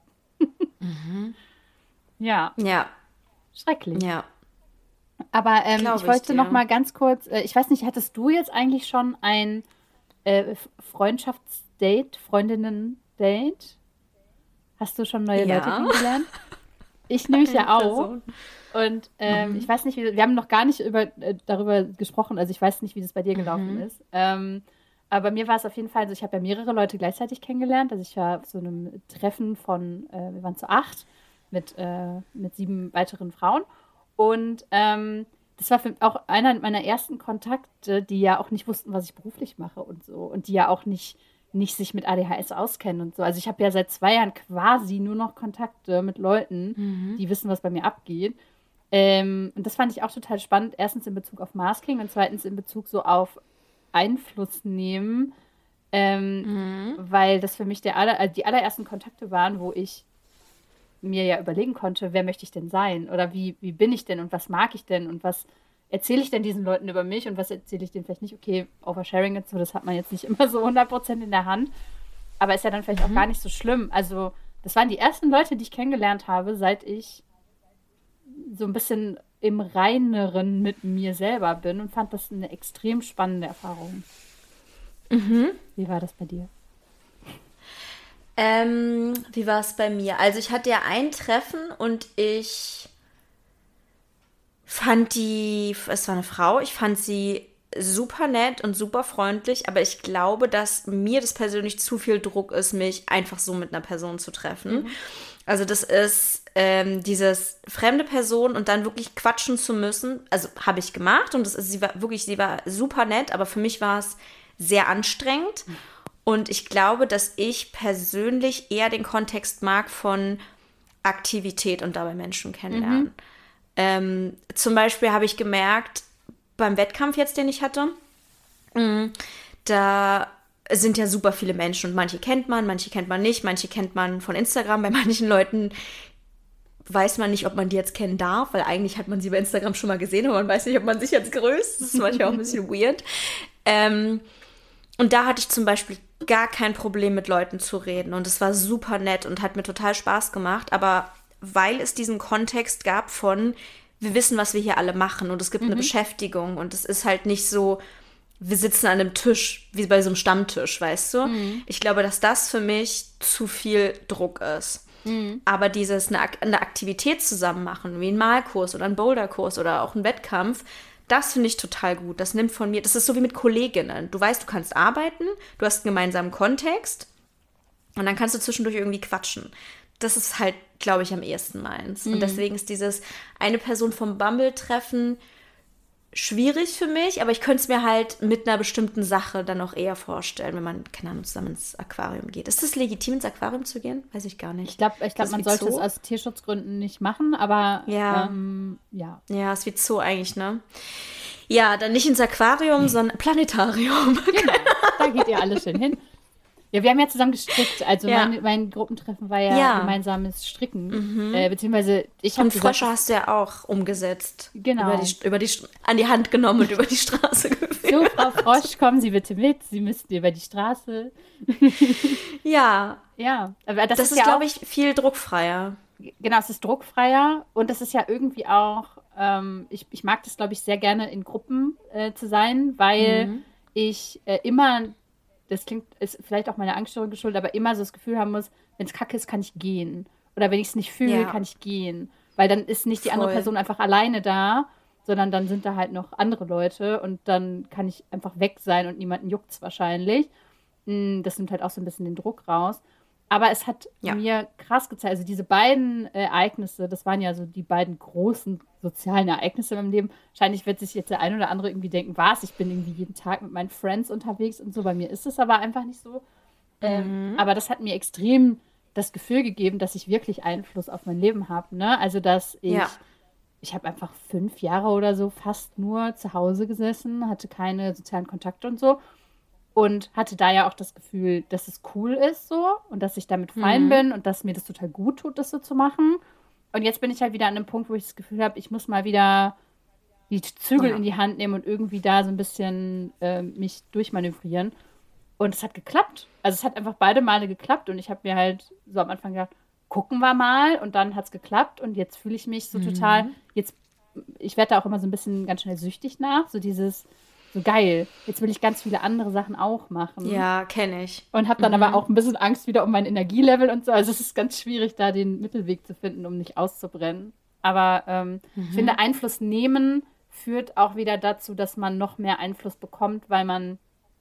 mhm. Ja. Ja. Schrecklich. Ja. Aber ähm, ich wollte ich noch mal ganz kurz, äh, ich weiß nicht, hattest du jetzt eigentlich schon ein äh, Freundschaftsdate, Freundinnen-Date? Hast du schon neue ja. Leute kennengelernt? Ich nämlich ja auch. Und ähm, mhm. ich weiß nicht, wie, wir haben noch gar nicht über, äh, darüber gesprochen, also ich weiß nicht, wie das bei dir gelaufen mhm. ist. Ähm, aber bei mir war es auf jeden Fall so, ich habe ja mehrere Leute gleichzeitig kennengelernt. Also ich war auf so einem Treffen von, äh, wir waren zu acht mit, äh, mit sieben weiteren Frauen. Und ähm, das war für auch einer meiner ersten Kontakte, die ja auch nicht wussten, was ich beruflich mache und so. Und die ja auch nicht nicht sich mit A D H S auskennen und so. Also ich habe ja seit zwei Jahren quasi nur noch Kontakte mit Leuten, mhm. die wissen, was bei mir abgeht. Ähm, und das fand ich auch total spannend. Erstens in Bezug auf Masking und zweitens in Bezug so auf Einfluss nehmen. Ähm, mhm. Weil das für mich der aller, also die allerersten Kontakte waren, wo ich mir ja überlegen konnte, wer möchte ich denn sein? Oder wie, wie bin ich denn und was mag ich denn und was erzähle ich denn diesen Leuten über mich und was erzähle ich denen vielleicht nicht? Okay, Oversharing und so, das hat man jetzt nicht immer so hundert Prozent in der Hand. Aber ist ja dann vielleicht mhm. auch gar nicht so schlimm. Also das waren die ersten Leute, die ich kennengelernt habe, seit ich so ein bisschen im Reineren mit mir selber bin und fand das eine extrem spannende Erfahrung. Mhm. Wie war das bei dir? Ähm, wie war es bei mir? Also ich hatte ja ein Treffen und ich fand die, es war eine Frau, ich fand sie super nett und super freundlich, aber ich glaube, dass mir das persönlich zu viel Druck ist, mich einfach so mit einer Person zu treffen. Mhm. Also das ist ähm, dieses fremde Person und dann wirklich quatschen zu müssen, also habe ich gemacht und das ist, sie war wirklich, sie war super nett, aber für mich war es sehr anstrengend. Mhm. Und ich glaube, dass ich persönlich eher den Kontext mag von Aktivität und dabei Menschen kennenlernen. Mhm. Ähm, zum Beispiel habe ich gemerkt, beim Wettkampf jetzt, den ich hatte, mh, da sind ja super viele Menschen und manche kennt man, manche kennt man nicht, manche kennt man von Instagram, bei manchen Leuten weiß man nicht, ob man die jetzt kennen darf, weil eigentlich hat man sie bei Instagram schon mal gesehen, aber man weiß nicht, ob man sich jetzt grüßt. Das ist manchmal auch ein bisschen weird. Ähm, und da hatte ich zum Beispiel gar kein Problem, mit Leuten zu reden und es war super nett und hat mir total Spaß gemacht, aber weil es diesen Kontext gab von, wir wissen, was wir hier alle machen und es gibt mhm. eine Beschäftigung und es ist halt nicht so, wir sitzen an einem Tisch, wie bei so einem Stammtisch, weißt du? Mhm. Ich glaube, dass das für mich zu viel Druck ist. Mhm. Aber dieses eine, Ak- eine Aktivität zusammen machen, wie ein Malkurs oder ein Boulderkurs oder auch ein Wettkampf, das finde ich total gut. Das nimmt von mir, das ist so wie mit Kolleginnen. Du weißt, du kannst arbeiten, du hast einen gemeinsamen Kontext und dann kannst du zwischendurch irgendwie quatschen. Das ist halt, glaube ich, am ehesten meins. Mhm. Und deswegen ist dieses eine Person vom Bumble-Treffen schwierig für mich, aber ich könnte es mir halt mit einer bestimmten Sache dann auch eher vorstellen, wenn man, keine Ahnung, zusammen ins Aquarium geht. Ist es legitim, ins Aquarium zu gehen? Weiß ich gar nicht. Ich glaube, ich glaub, Das man wie sollte es Zoo? aus Tierschutzgründen nicht machen, aber Ja. ähm, ja. Ja, ist wie Zoo eigentlich, ne? Ja, dann nicht ins Aquarium, sondern Planetarium. Genau, da geht ihr alle schön hin. Ja, wir haben ja zusammen gestrickt. Also Ja. mein, mein Gruppentreffen war ja, Ja. gemeinsames Stricken. Äh, beziehungsweise ich habe Und Frösche hast du ja auch umgesetzt. Genau. Über die, über die, an die Hand genommen und über die Straße geführt. so, Frau Frosch, kommen Sie bitte mit. Sie müssten über die Straße. Ja, Ja, aber das, das, ist, ist, ja glaube auch, ich, viel druckfreier. genau, es ist druckfreier und das ist ja irgendwie auch, ähm, ich, ich mag das, glaube ich, sehr gerne in Gruppen äh, zu sein, weil Mhm. ich äh, immer, das klingt, ist vielleicht auch meiner Angststörung geschuldet, aber immer so das Gefühl haben muss, wenn es kacke ist, kann ich gehen. Oder wenn ich es nicht fühle, Ja. kann ich gehen. Weil dann ist nicht die andere Voll. Person einfach alleine da, sondern dann sind da halt noch andere Leute und dann kann ich einfach weg sein und niemanden juckt es wahrscheinlich. Mm, Das nimmt halt auch so ein bisschen den Druck raus. Aber es hat Ja. mir krass gezeigt, also diese beiden äh, Ereignisse, das waren ja so die beiden großen sozialen Ereignisse in meinem Leben. Wahrscheinlich wird sich jetzt der ein oder andere irgendwie denken, was, ich bin irgendwie jeden Tag mit meinen Friends unterwegs und so. Bei mir ist es aber einfach nicht so. Ähm, aber das hat mir extrem das Gefühl gegeben, dass ich wirklich Einfluss auf mein Leben habe. Ne? Also, dass ich, Ja. ich habe einfach fünf Jahre oder so fast nur zu Hause gesessen, hatte keine sozialen Kontakte und so. Und hatte da ja auch das Gefühl, dass es cool ist so und dass ich damit fein bin und dass mir das total gut tut, das so zu machen. Und jetzt bin ich halt wieder an einem Punkt, wo ich das Gefühl habe, ich muss mal wieder die Zügel Ja. in die Hand nehmen und irgendwie da so ein bisschen äh, mich durchmanövrieren. Und es hat geklappt. Also es hat einfach beide Male geklappt und ich habe mir halt so am Anfang gedacht, gucken wir mal und dann hat es geklappt und jetzt fühle ich mich so total, jetzt, ich werde da auch immer so ein bisschen ganz schnell süchtig nach, so dieses, so geil, jetzt will ich ganz viele andere Sachen auch machen. Ja, kenne ich. Und habe dann aber auch ein bisschen Angst wieder um mein Energielevel und so. Also es ist ganz schwierig, da den Mittelweg zu finden, um nicht auszubrennen. Aber ähm, ich finde, Einfluss nehmen führt auch wieder dazu, dass man noch mehr Einfluss bekommt, weil man,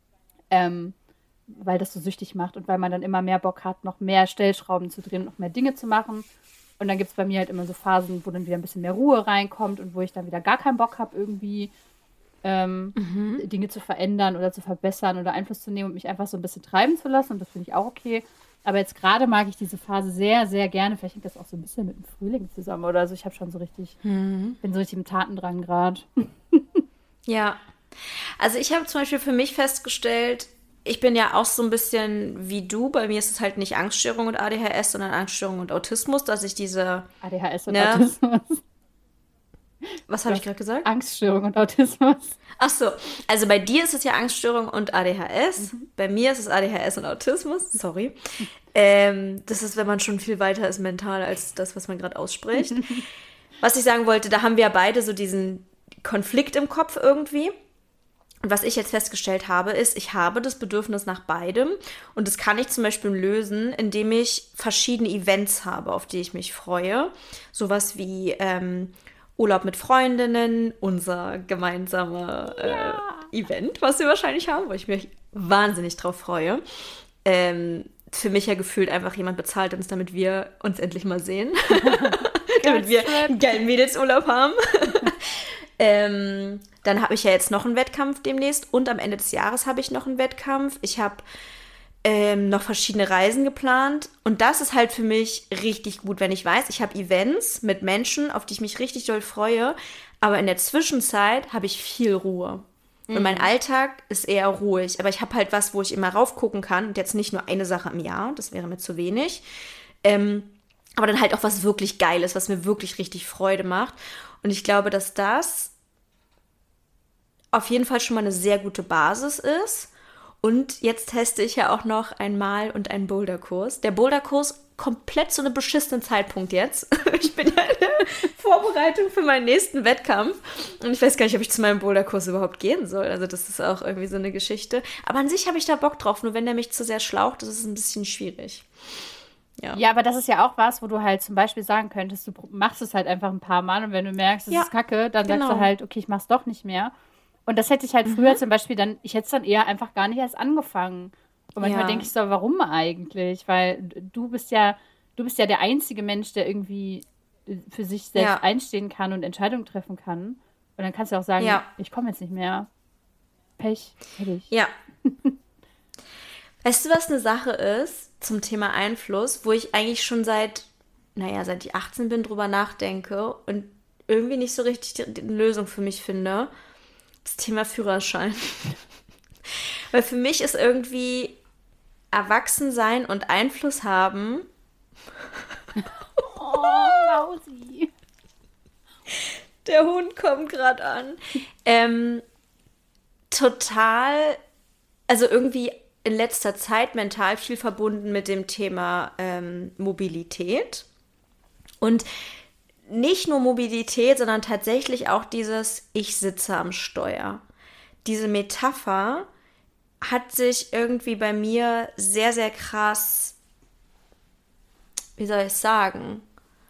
ähm, weil das so süchtig macht und weil man dann immer mehr Bock hat, noch mehr Stellschrauben zu drehen, noch mehr Dinge zu machen. Und dann gibt es bei mir halt immer so Phasen, wo dann wieder ein bisschen mehr Ruhe reinkommt und wo ich dann wieder gar keinen Bock habe, irgendwie ähm, Dinge zu verändern oder zu verbessern oder Einfluss zu nehmen und mich einfach so ein bisschen treiben zu lassen. Und das finde ich auch okay. Aber jetzt gerade mag ich diese Phase sehr, sehr gerne. Vielleicht hängt das auch so ein bisschen mit dem Frühling zusammen oder so. Ich habe schon so richtig, bin so richtig im Tatendrang gerade. Ja. Also ich habe zum Beispiel für mich festgestellt, ich bin ja auch so ein bisschen wie du. Bei mir ist es halt nicht Angststörung und A D H S, sondern Angststörung und Autismus, dass ich diese, A D H S und Ne? Autismus. was habe ich gerade gesagt? Angststörung und Autismus. Ach so, also bei dir ist es ja Angststörung und A D H S. Bei mir ist es A D H S und Autismus. Sorry. Ähm, das ist, wenn man schon viel weiter ist mental als das, was man gerade ausspricht. Was ich sagen wollte, da haben wir ja beide so diesen Konflikt im Kopf irgendwie. Und was ich jetzt festgestellt habe, ist, ich habe das Bedürfnis nach beidem. Und das kann ich zum Beispiel lösen, indem ich verschiedene Events habe, auf die ich mich freue. Sowas wie ähm, Urlaub mit Freundinnen, unser gemeinsamer äh, Event, was wir wahrscheinlich haben, wo ich mich wahnsinnig drauf freue. Ähm, für mich ja gefühlt einfach jemand bezahlt uns, damit wir uns endlich mal sehen. damit wir einen geilen Mädelsurlaub haben. ähm, dann habe ich ja jetzt noch einen Wettkampf demnächst und am Ende des Jahres habe ich noch einen Wettkampf. Ich habe ähm, noch verschiedene Reisen geplant und das ist halt für mich richtig gut, wenn ich weiß, ich habe Events mit Menschen, auf die ich mich richtig doll freue, aber in der Zwischenzeit habe ich viel Ruhe. Und mein Alltag ist eher ruhig, aber ich habe halt was, wo ich immer raufgucken kann und jetzt nicht nur eine Sache im Jahr, das wäre mir zu wenig, ähm, aber dann halt auch was wirklich Geiles, was mir wirklich richtig Freude macht. Und ich glaube, dass das auf jeden Fall schon mal eine sehr gute Basis ist. Und jetzt teste ich ja auch noch einen Mal- und einen Boulderkurs. Der Boulderkurs komplett zu einem beschissenen Zeitpunkt jetzt. Ich bin ja in der Vorbereitung für meinen nächsten Wettkampf. Und ich weiß gar nicht, ob ich zu meinem Boulderkurs überhaupt gehen soll. Also das ist auch irgendwie so eine Geschichte. Aber an sich habe ich da Bock drauf. Nur wenn der mich zu sehr schlaucht, ist es ein bisschen schwierig. Ja. Ja, aber das ist ja auch was, wo du halt zum Beispiel sagen könntest, du machst es halt einfach ein paar Mal und wenn du merkst, es Ja, ist kacke, dann sagst genau. du halt, okay, ich mach's doch nicht mehr. Und das hätte ich halt früher zum Beispiel dann, ich hätte es dann eher einfach gar nicht erst angefangen. Und manchmal Ja, denke ich so, warum eigentlich? Weil du bist ja, du bist ja der einzige Mensch, der irgendwie äh, für sich selbst ja, einstehen kann und Entscheidungen treffen kann. Und dann kannst du auch sagen, ja, ich komme jetzt nicht mehr. Pech, fertig. ja. Weißt du, was eine Sache ist zum Thema Einfluss, wo ich eigentlich schon seit, naja, seit ich achtzehn bin, drüber nachdenke und irgendwie nicht so richtig die, die Lösung für mich finde? Das Thema Führerschein. Weil für mich ist irgendwie Erwachsensein und Einfluss haben Oh, Mausi. der Hund kommt gerade an. Ähm, total, also irgendwie in letzter Zeit mental viel verbunden mit dem Thema ähm, Mobilität. Und nicht nur Mobilität, sondern tatsächlich auch dieses Ich sitze am Steuer. Diese Metapher hat sich irgendwie bei mir sehr, sehr krass, wie soll ich sagen,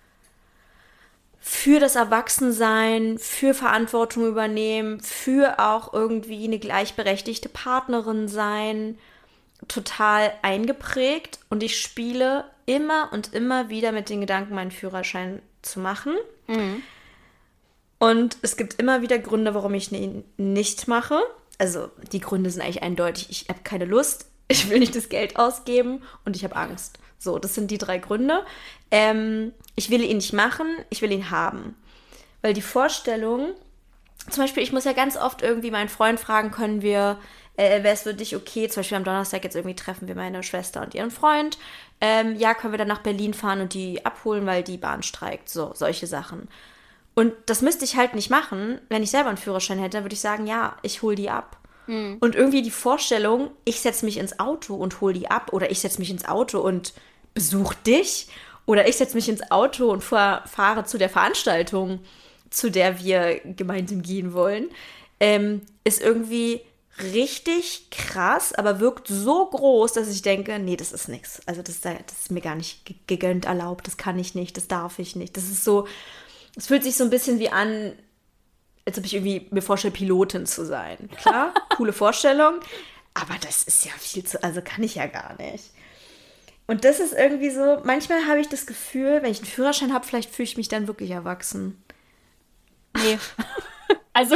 für das Erwachsensein, für Verantwortung übernehmen, für auch irgendwie eine gleichberechtigte Partnerin sein, total eingeprägt. Und ich spiele immer und immer wieder mit den Gedanken, meinen Führerschein zu machen. Mhm. Und es gibt immer wieder Gründe, warum ich ihn nicht mache. Also die Gründe sind eigentlich eindeutig. Ich habe keine Lust, ich will nicht das Geld ausgeben und ich habe Angst. So, das sind die drei Gründe. Ähm, ich will ihn nicht machen, ich will ihn haben. Weil die Vorstellung, zum Beispiel, ich muss ja ganz oft irgendwie meinen Freund fragen, können wir, äh, wäre es für dich okay, zum Beispiel am Donnerstag jetzt irgendwie treffen wir meine Schwester und ihren Freund. Ähm, ja, können wir dann nach Berlin fahren und die abholen, weil die Bahn streikt. So, solche Sachen. Und das müsste ich halt nicht machen. Wenn ich selber einen Führerschein hätte, würde ich sagen, ja, ich hole die ab. Mhm. Und irgendwie die Vorstellung, ich setze mich ins Auto und hole die ab oder ich setze mich ins Auto und besuche dich oder ich setze mich ins Auto und fahr, fahre zu der Veranstaltung, zu der wir gemeinsam gehen wollen, ähm, ist irgendwie richtig krass, aber wirkt so groß, dass ich denke, nee, das ist nichts. Also das, das ist mir gar nicht gegönnt, erlaubt, das kann ich nicht, das darf ich nicht. Das ist so, es fühlt sich so ein bisschen wie an, als ob ich irgendwie mir vorstelle, Pilotin zu sein. Klar, coole Vorstellung, aber das ist ja viel zu, also kann ich ja gar nicht. Und das ist irgendwie so, manchmal habe ich das Gefühl, wenn ich einen Führerschein habe, vielleicht fühle ich mich dann wirklich erwachsen. Nee. Also,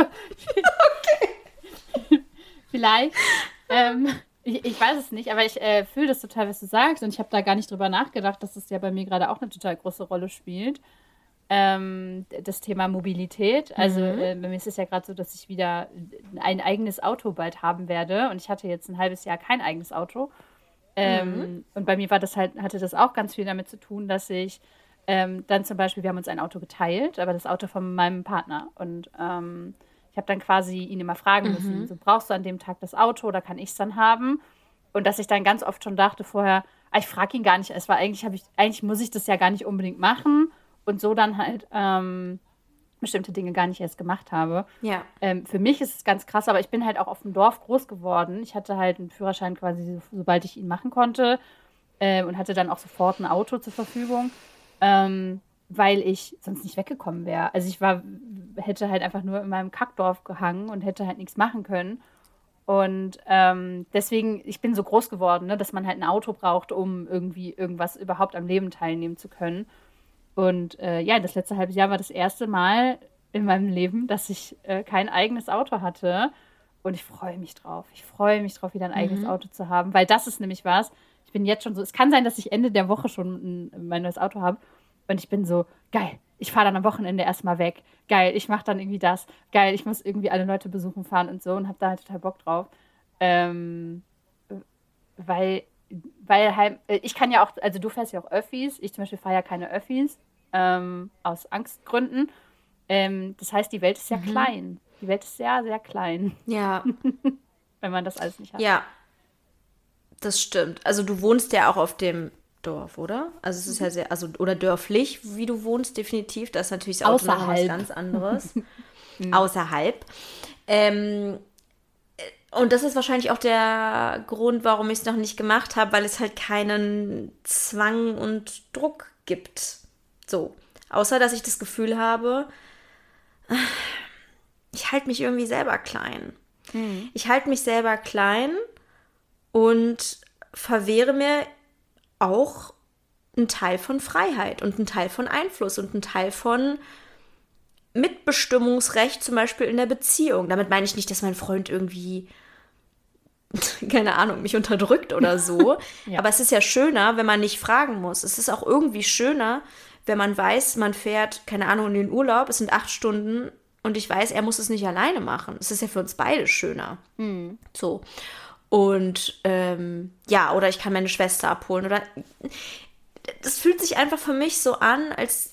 okay. Vielleicht. Ähm, ich, ich weiß es nicht, aber ich äh, fühle das total, was du sagst. Und ich habe da gar nicht drüber nachgedacht, dass es ja bei mir gerade auch eine total große Rolle spielt. Ähm, das Thema Mobilität. Also Mhm. äh, bei mir ist es ja gerade so, dass ich wieder ein eigenes Auto bald haben werde. Und ich hatte jetzt ein halbes Jahr kein eigenes Auto. Ähm, Mhm. und bei mir war das halt, hatte das auch ganz viel damit zu tun, dass ich ähm, dann zum Beispiel, wir haben uns ein Auto geteilt, aber das Auto von meinem Partner. Und ähm, ich habe dann quasi ihn immer fragen müssen, so brauchst du an dem Tag das Auto oder kann ich es dann haben? Und dass ich dann ganz oft schon dachte vorher, ah, ich frage ihn gar nicht. Es war eigentlich, habe ich, eigentlich muss ich das ja gar nicht unbedingt machen. Und so dann halt ähm, bestimmte Dinge gar nicht erst gemacht habe. Ja. Ähm, für mich ist es ganz krass, aber ich bin halt auch auf dem Dorf groß geworden. Ich hatte halt einen Führerschein quasi, so, sobald ich ihn machen konnte ähm, und hatte dann auch sofort ein Auto zur Verfügung, ähm, weil ich sonst nicht weggekommen wäre. Also ich war, hätte halt einfach nur in meinem Kackdorf gehangen und hätte halt nichts machen können. Und ähm, deswegen, ich bin so groß geworden, ne, dass man halt ein Auto braucht, um irgendwie irgendwas überhaupt am Leben teilnehmen zu können. Und äh, ja, das letzte halbe Jahr war das erste Mal in meinem Leben, dass ich äh, kein eigenes Auto hatte. Und ich freue mich drauf. Ich freue mich drauf, wieder ein eigenes Auto zu haben, weil das ist nämlich was. Ich bin jetzt schon so, es kann sein, dass ich Ende der Woche schon ein, mein neues Auto habe. Und ich bin so, geil, ich fahre dann am Wochenende erstmal weg. Geil, ich mache dann irgendwie das. Geil, ich muss irgendwie alle Leute besuchen fahren und so und habe da halt total Bock drauf. Ähm, weil weil halt, ich kann ja auch, also du fährst ja auch Öffis, ich zum Beispiel fahre ja keine Öffis, ähm, aus Angstgründen. Ähm, das heißt, die Welt ist ja Mhm. klein. Die Welt ist sehr, sehr klein, Ja. wenn man das alles nicht hat. Ja, das stimmt. Also du wohnst ja auch auf dem Dorf, oder? Also es ist ja sehr, also oder dörflich, wie du wohnst, definitiv. Das ist natürlich das Auto noch was Außerhalb. ganz anderes. Außerhalb. Ähm, Und das ist wahrscheinlich auch der Grund, warum ich es noch nicht gemacht habe, weil es halt keinen Zwang und Druck gibt. So. Außer, dass ich das Gefühl habe, ich halte mich irgendwie selber klein. Mhm. Ich halte mich selber klein und verwehre mir auch einen Teil von Freiheit und einen Teil von Einfluss und einen Teil von Mitbestimmungsrecht, zum Beispiel in der Beziehung. Damit meine ich nicht, dass mein Freund irgendwie, keine Ahnung, mich unterdrückt oder so. Ja. Aber es ist ja schöner, wenn man nicht fragen muss. Es ist auch irgendwie schöner, wenn man weiß, man fährt, keine Ahnung, in den Urlaub, es sind acht Stunden und ich weiß, er muss es nicht alleine machen. Es ist ja für uns beide schöner. Mhm. So. Und ähm, ja, oder ich kann meine Schwester abholen. Oder das fühlt sich einfach für mich so an, als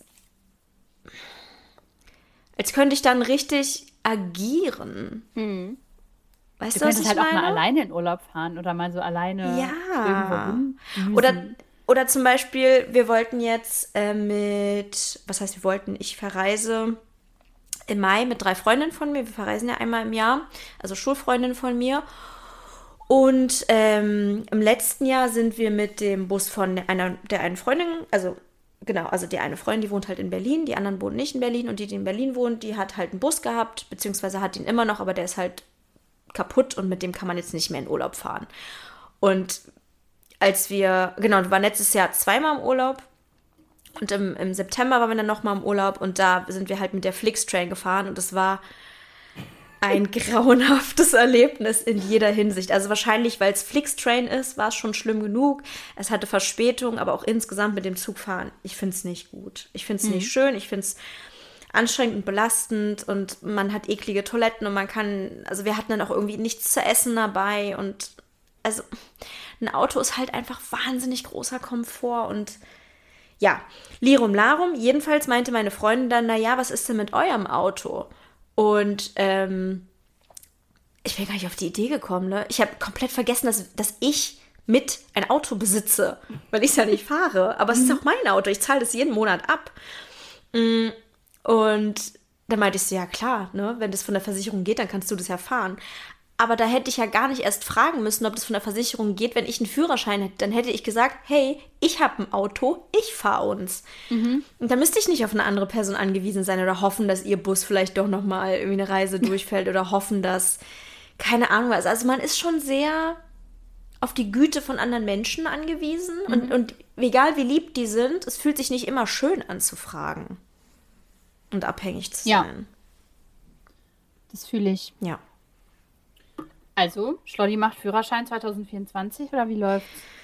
als könnte ich dann richtig agieren. Hm. Weißt du, du was ich halt meine? auch mal alleine in Urlaub fahren oder mal so alleine ja. irgendwo rum. Oder, oder zum Beispiel, wir wollten jetzt äh, mit, was heißt wir wollten, ich verreise im Mai mit drei Freundinnen von mir. Wir verreisen ja einmal im Jahr, also Schulfreundinnen von mir. Und ähm, im letzten Jahr sind wir mit dem Bus von einer der einen Freundin, also Genau, also die eine Freundin, die wohnt halt in Berlin, die anderen wohnen nicht in Berlin und die, die in Berlin wohnt, die hat halt einen Bus gehabt, beziehungsweise hat ihn immer noch, aber der ist halt kaputt und mit dem kann man jetzt nicht mehr in Urlaub fahren. Und als wir, genau, wir waren letztes Jahr zweimal im Urlaub und im, im September waren wir dann nochmal im Urlaub und da sind wir halt mit der Flixtrain gefahren und es war ein grauenhaftes Erlebnis in jeder Hinsicht. Also wahrscheinlich, weil es Flixtrain ist, war es schon schlimm genug. Es hatte Verspätung, aber auch insgesamt mit dem Zugfahren. Ich finde es nicht gut. Ich finde es mhm. nicht schön. Ich finde es anstrengend und belastend und man hat eklige Toiletten und man kann, also wir hatten dann auch irgendwie nichts zu essen dabei und also ein Auto ist halt einfach wahnsinnig großer Komfort und ja, Lirum Larum. Jedenfalls meinte meine Freundin dann, naja, was ist denn mit eurem Auto? Und ähm, ich bin gar nicht auf die Idee gekommen, ne? Ich habe komplett vergessen, dass, dass ich mit ein Auto besitze, weil ich es ja nicht fahre. Aber es ist auch mein Auto, ich zahle das jeden Monat ab. Und dann meinte ich so, ja klar, ne? Wenn das von der Versicherung geht, dann kannst du das ja fahren. Aber da hätte ich ja gar nicht erst fragen müssen, ob das von der Versicherung geht, wenn ich einen Führerschein hätte. Dann hätte ich gesagt, hey, ich habe ein Auto, ich fahre uns. Mhm. Und dann müsste ich nicht auf eine andere Person angewiesen sein oder hoffen, dass ihr Bus vielleicht doch nochmal irgendwie eine Reise durchfällt oder hoffen, dass, keine Ahnung was. Also man ist schon sehr auf die Güte von anderen Menschen angewiesen. Mhm. Und, und egal wie lieb die sind, es fühlt sich nicht immer schön an zu fragen und abhängig zu sein. Ja. Das fühle ich. Ja. Also, Schloddy macht Führerschein zwanzig vierundzwanzig oder wie läuft's?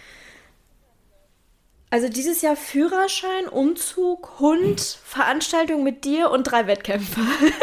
Also dieses Jahr Führerschein, Umzug, Hund, Veranstaltung mit dir und drei Wettkämpfe.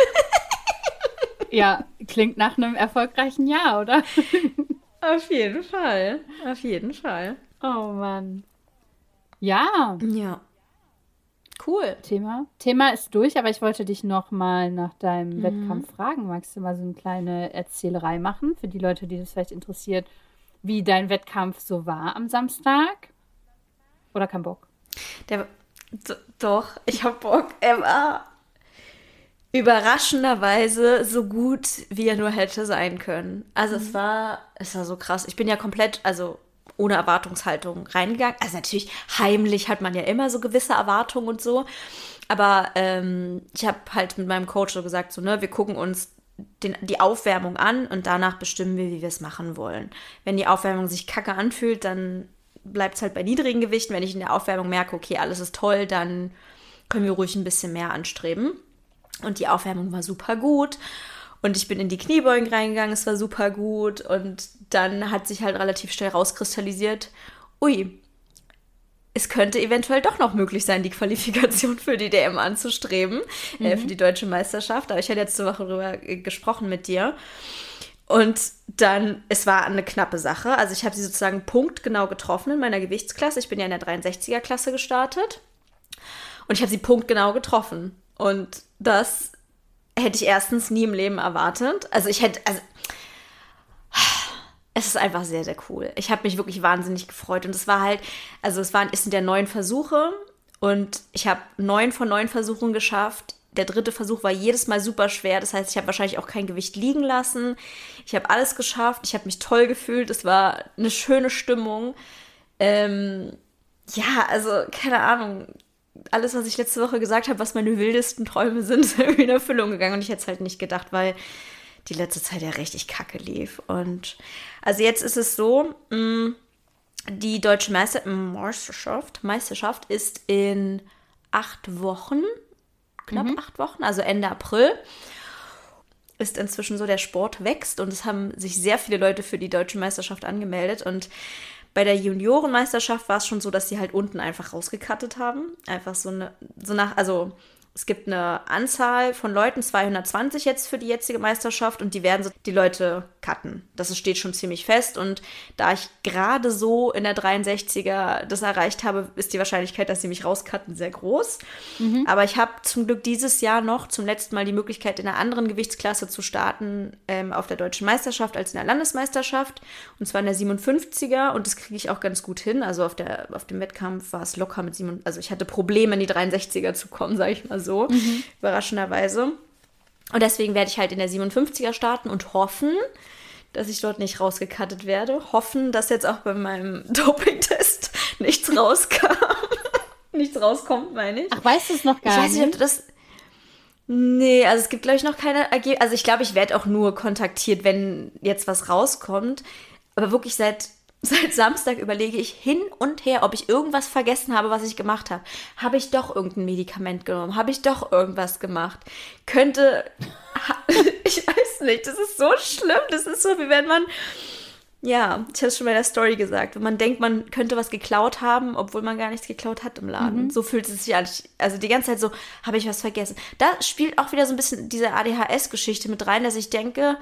Ja, klingt nach einem erfolgreichen Jahr, oder? Auf jeden Fall, auf jeden Fall. Oh Mann. Ja. Ja. Cool. Thema. Thema ist durch, aber ich wollte dich noch mal nach deinem Mhm. Wettkampf fragen. Magst du mal so eine kleine Erzählerei machen für die Leute, die das vielleicht interessiert, wie dein Wettkampf so war am Samstag? Oder kein Bock? Der, d- doch, ich hab Bock. Er war überraschenderweise so gut, wie er nur hätte sein können. Also es war, es war so krass. Ich bin ja komplett, also ohne Erwartungshaltung reingegangen. Also natürlich heimlich hat man ja immer so gewisse Erwartungen und so. Aber ähm, ich habe halt mit meinem Coach so gesagt, so, ne, wir gucken uns den, die Aufwärmung an und danach bestimmen wir, wie wir es machen wollen. Wenn die Aufwärmung sich kacke anfühlt, dann bleibt es halt bei niedrigen Gewichten. Wenn ich in der Aufwärmung merke, okay, alles ist toll, dann können wir ruhig ein bisschen mehr anstreben. Und die Aufwärmung war super gut. Und ich bin in die Kniebeugen reingegangen, es war super gut. Und dann hat sich halt relativ schnell rauskristallisiert, ui, es könnte eventuell doch noch möglich sein, die Qualifikation für die D M anzustreben, mhm. äh, für die deutsche Meisterschaft. Aber ich hatte letzte Woche darüber gesprochen mit dir. Und dann, es war eine knappe Sache. Also ich habe sie sozusagen punktgenau getroffen in meiner Gewichtsklasse. Ich bin ja in der dreiundsechziger-Klasse gestartet. Und ich habe sie punktgenau getroffen. Und das hätte ich erstens nie im Leben erwartet. Also ich hätte, also es ist einfach sehr, sehr cool. Ich habe mich wirklich wahnsinnig gefreut. Und es war halt, also es waren, es sind ja neun Versuche und ich habe neun von neun Versuchen geschafft, Der dritte Versuch war jedes Mal super schwer. Das heißt, ich habe wahrscheinlich auch kein Gewicht liegen lassen. Ich habe alles geschafft. Ich habe mich toll gefühlt. Es war eine schöne Stimmung. Ähm, ja, also keine Ahnung. Alles, was ich letzte Woche gesagt habe, was meine wildesten Träume sind, ist irgendwie in Erfüllung gegangen. Und ich hätte es halt nicht gedacht, weil die letzte Zeit ja richtig kacke lief. Und also jetzt ist es so, mh, die Deutsche Meister Meisterschaft, Meisterschaft ist in acht Wochen, knapp mhm. acht Wochen, also Ende April, ist inzwischen so, der Sport wächst und es haben sich sehr viele Leute für die Deutsche Meisterschaft angemeldet und bei der Juniorenmeisterschaft war es schon so, dass sie halt unten einfach rausgekattet haben. Einfach so eine, so nach, also es gibt eine Anzahl von Leuten, zweihundertzwanzig jetzt für die jetzige Meisterschaft und die werden so die Leute cutten. Das steht schon ziemlich fest und da ich gerade so in der dreiundsechziger das erreicht habe, ist die Wahrscheinlichkeit, dass sie mich rauscutten, sehr groß. Mhm. Aber ich habe zum Glück dieses Jahr noch zum letzten Mal die Möglichkeit, in einer anderen Gewichtsklasse zu starten ähm, auf der Deutschen Meisterschaft als in der Landesmeisterschaft und zwar in der siebenundfünfziger und das kriege ich auch ganz gut hin. Also auf, der, auf dem Wettkampf war es locker mit sieben, also ich hatte Probleme in die dreiundsechziger zu kommen, sage ich mal so, mhm. überraschenderweise. Und deswegen werde ich halt in der siebenundfünfziger starten und hoffen, dass ich dort nicht rausgekattet werde. Hoffen, dass jetzt auch bei meinem Doping-Test nichts rauskam. nichts rauskommt, meine ich. Ach, weißt du es noch gar nicht? Ich weiß nicht, ob das... Nee, also es gibt, glaube ich, noch keine Ergebnisse. Also ich glaube, ich werde auch nur kontaktiert, wenn jetzt was rauskommt. Aber wirklich seit... Seit Samstag überlege ich hin und her, ob ich irgendwas vergessen habe, was ich gemacht habe. Habe ich doch irgendein Medikament genommen? Habe ich doch irgendwas gemacht? Könnte, ich weiß nicht, das ist so schlimm. Das ist so, wie wenn man, ja, ich habe es schon bei der Story gesagt, wenn man denkt, man könnte was geklaut haben, obwohl man gar nichts geklaut hat im Laden. Mhm. So fühlt es sich an. Also die ganze Zeit so, habe ich was vergessen. Da spielt auch wieder so ein bisschen diese A D H S-Geschichte mit rein, dass ich denke,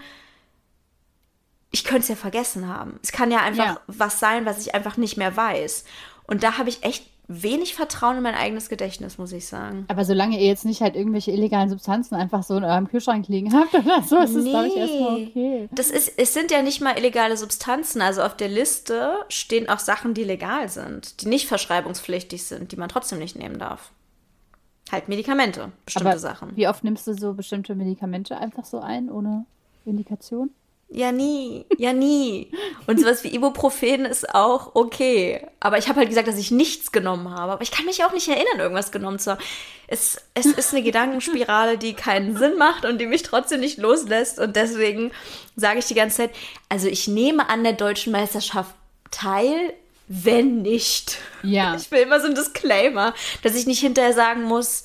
ich könnte es ja vergessen haben. Es kann ja einfach ja. was sein, was ich einfach nicht mehr weiß. Und da habe ich echt wenig Vertrauen in mein eigenes Gedächtnis, muss ich sagen. Aber solange ihr jetzt nicht halt irgendwelche illegalen Substanzen einfach so in eurem Kühlschrank liegen habt oder so, ist es, nee. glaube ich, erstmal okay. Das ist, es sind ja nicht mal illegale Substanzen. Also auf der Liste stehen auch Sachen, die legal sind, die nicht verschreibungspflichtig sind, die man trotzdem nicht nehmen darf. Halt Medikamente, bestimmte Aber Sachen. Wie oft nimmst du so bestimmte Medikamente einfach so ein, ohne Indikation? Ja, nie. Ja, nie. Und sowas wie Ibuprofen ist auch okay. Aber ich habe halt gesagt, dass ich nichts genommen habe. Aber ich kann mich auch nicht erinnern, irgendwas genommen zu haben. Es, es ist eine Gedankenspirale, die keinen Sinn macht und die mich trotzdem nicht loslässt. Und deswegen sage ich die ganze Zeit, also ich nehme an der Deutschen Meisterschaft teil, wenn nicht. Ja. Ich will immer so ein Disclaimer, dass ich nicht hinterher sagen muss,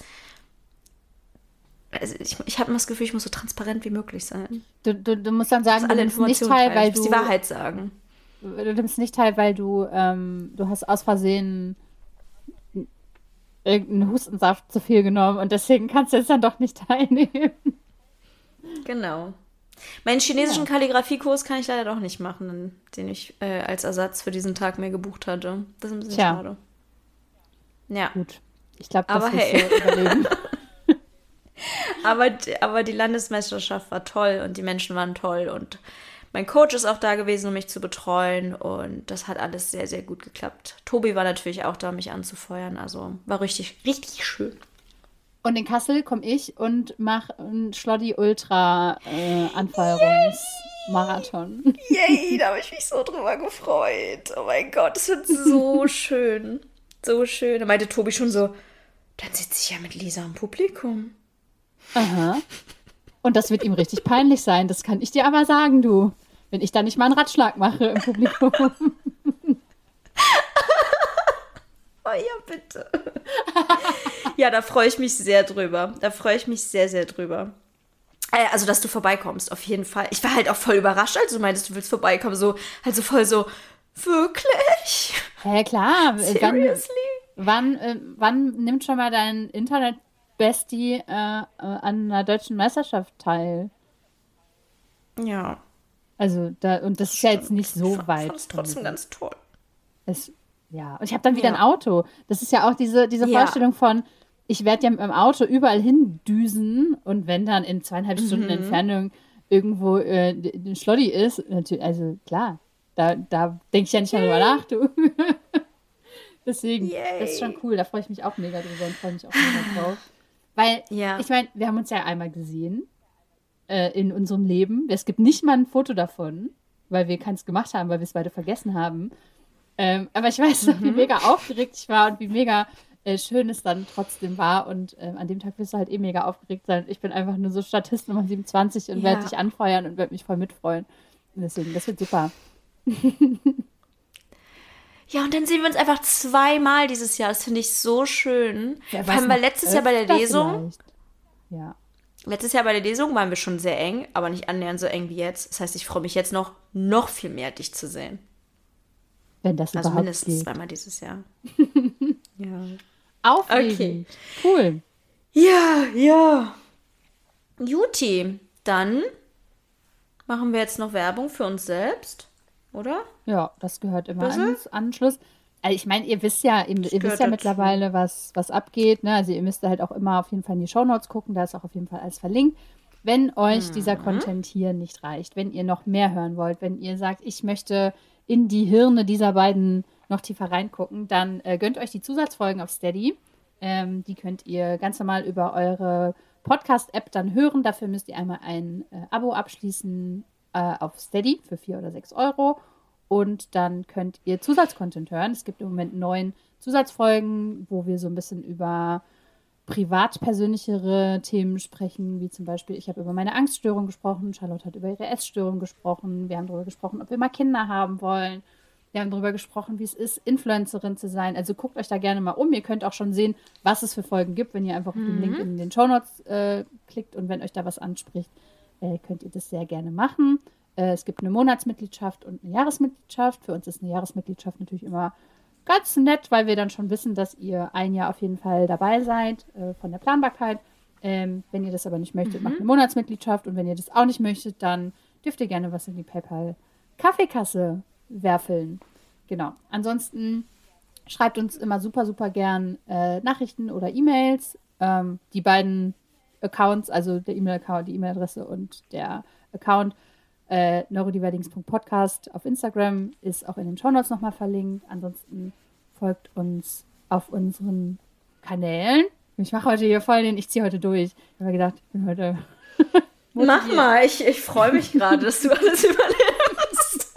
also ich, ich habe immer das Gefühl, ich muss so transparent wie möglich sein. Du, du, du musst dann sagen, du nimmst nicht teil, weil du die Wahrheit sagen. Du nimmst nicht teil, weil du ähm, du hast aus Versehen irgendeinen Hustensaft zu viel genommen und deswegen kannst du jetzt dann doch nicht teilnehmen. Genau. Meinen chinesischen ja. Kalligrafiekurs kann ich leider doch nicht machen, den ich äh, als Ersatz für diesen Tag mir gebucht hatte. Das ist ein bisschen Tja. schade. Ja. Gut. Ich glaube, das aber ist hey. so überleben. Aber, aber die Landesmeisterschaft war toll und die Menschen waren toll und mein Coach ist auch da gewesen, um mich zu betreuen und das hat alles sehr, sehr gut geklappt. Tobi war natürlich auch da, mich anzufeuern, also war richtig, richtig schön. Und in Kassel komme ich und mache einen Schloddi-Ultra-Anfeuerungsmarathon. Äh, Yay, da habe ich mich so drüber gefreut. Oh mein Gott, das wird so schön. So schön. Da meinte Tobi schon so, dann sitze ich ja mit Lisa im Publikum. Aha. Und das wird ihm richtig peinlich sein, das kann ich dir aber sagen, du. Wenn ich da nicht mal einen Ratschlag mache im Publikum. Oh ja, bitte. Ja, da freue ich mich sehr drüber. Da freue ich mich sehr, sehr drüber. Also, dass du vorbeikommst, auf jeden Fall. Ich war halt auch voll überrascht, als du meintest, du willst vorbeikommen. So, halt so voll so, wirklich? Ja, klar. Seriously? Wann, wann, äh, wann nimmt schon mal dein Internet-Bestie äh, an einer deutschen Meisterschaft teil? Ja. Also, da, und das ist ja jetzt nicht so ich weit. Ich fand es trotzdem ganz toll. Es, ja, und ich habe dann wieder ja. ein Auto. Das ist ja auch diese, diese ja. Vorstellung von, ich werde ja mit dem Auto überall hin düsen und wenn dann in zweieinhalb mhm. Stunden Entfernung irgendwo äh, ein Schloddi ist, natürlich, also klar, da, da denke ich ja nicht mehr drüber nach, du. Deswegen, Yay. Das ist schon cool, da freue ich mich auch mega drüber und freue mich auch mega drauf. Weil, Ja. ich meine, wir haben uns ja einmal gesehen äh, in unserem Leben. Es gibt nicht mal ein Foto davon, weil wir keins gemacht haben, weil wir es beide vergessen haben. Ähm, aber ich weiß noch, wie mega aufgeregt ich war und wie mega äh, schön es dann trotzdem war. Und äh, an dem Tag wirst du halt eh mega aufgeregt sein. Ich bin einfach nur so Statist Nummer siebenundzwanzig und Ja. werde dich anfeuern und werde mich voll mitfreuen. Und deswegen, das wird super. Ja, und dann sehen wir uns einfach zweimal dieses Jahr. Das finde ich so schön. Wer Vor weiß allem, weil noch, letztes Jahr bei der öfter Lesung, vielleicht. Ja. letztes Jahr bei der Lesung waren wir schon sehr eng, aber nicht annähernd so eng wie jetzt. Das heißt, ich freue mich jetzt noch, noch viel mehr, dich zu sehen. Wenn das Also überhaupt mindestens geht. zweimal dieses Jahr. Ja. Aufregend. Cool. Ja, ja. Juti, dann machen wir jetzt noch Werbung für uns selbst, oder? Ja, das gehört immer Bisschen? ans Anschluss. Also ich meine, ihr wisst ja, ihr, ihr wisst gehört ja dazu. mittlerweile, was, was abgeht. Ne? Also ihr müsst da halt auch immer auf jeden Fall in die Shownotes gucken, da ist auch auf jeden Fall alles verlinkt. Wenn euch dieser Content hier nicht reicht, wenn ihr noch mehr hören wollt, wenn ihr sagt, ich möchte in die Hirne dieser beiden noch tiefer reingucken, dann äh, gönnt euch die Zusatzfolgen auf Steady. Ähm, die könnt ihr ganz normal über eure Podcast-App dann hören. Dafür müsst ihr einmal ein äh, Abo abschließen äh, auf Steady für vier oder sechs Euro. Und dann könnt ihr Zusatzcontent hören. Es gibt im Moment neun Zusatzfolgen, wo wir so ein bisschen über privat persönlichere Themen sprechen, wie zum Beispiel, ich habe über meine Angststörung gesprochen, Charlotte hat über ihre Essstörung gesprochen, wir haben darüber gesprochen, ob wir mal Kinder haben wollen, wir haben darüber gesprochen, wie es ist, Influencerin zu sein. Also guckt euch da gerne mal um. Ihr könnt auch schon sehen, was es für Folgen gibt, wenn ihr einfach auf den Link in den Shownotes äh, klickt und wenn euch da was anspricht, äh, könnt ihr das sehr gerne machen. Äh, es gibt eine Monatsmitgliedschaft und eine Jahresmitgliedschaft. Für uns ist eine Jahresmitgliedschaft natürlich immer ganz nett, weil wir dann schon wissen, dass ihr ein Jahr auf jeden Fall dabei seid äh, von der Planbarkeit. Ähm, wenn ihr das aber nicht möchtet, macht eine Monatsmitgliedschaft. Und wenn ihr das auch nicht möchtet, dann dürft ihr gerne was in die PayPal-Kaffeekasse werfeln. Genau. Ansonsten schreibt uns immer super, super gern äh, Nachrichten oder E-Mails. Ähm, die beiden Accounts, also der E-Mail-Account, die E-Mail-Adresse und der Account Äh, neurodiverdings punkt podcast auf Instagram ist auch in den Shownotes nochmal verlinkt. Ansonsten folgt uns auf unseren Kanälen. Ich mache heute hier voll den, ich ziehe heute durch. Ich habe mir gedacht, ich bin heute Mach mal, ich, ich freue mich gerade, dass du alles übernimmst.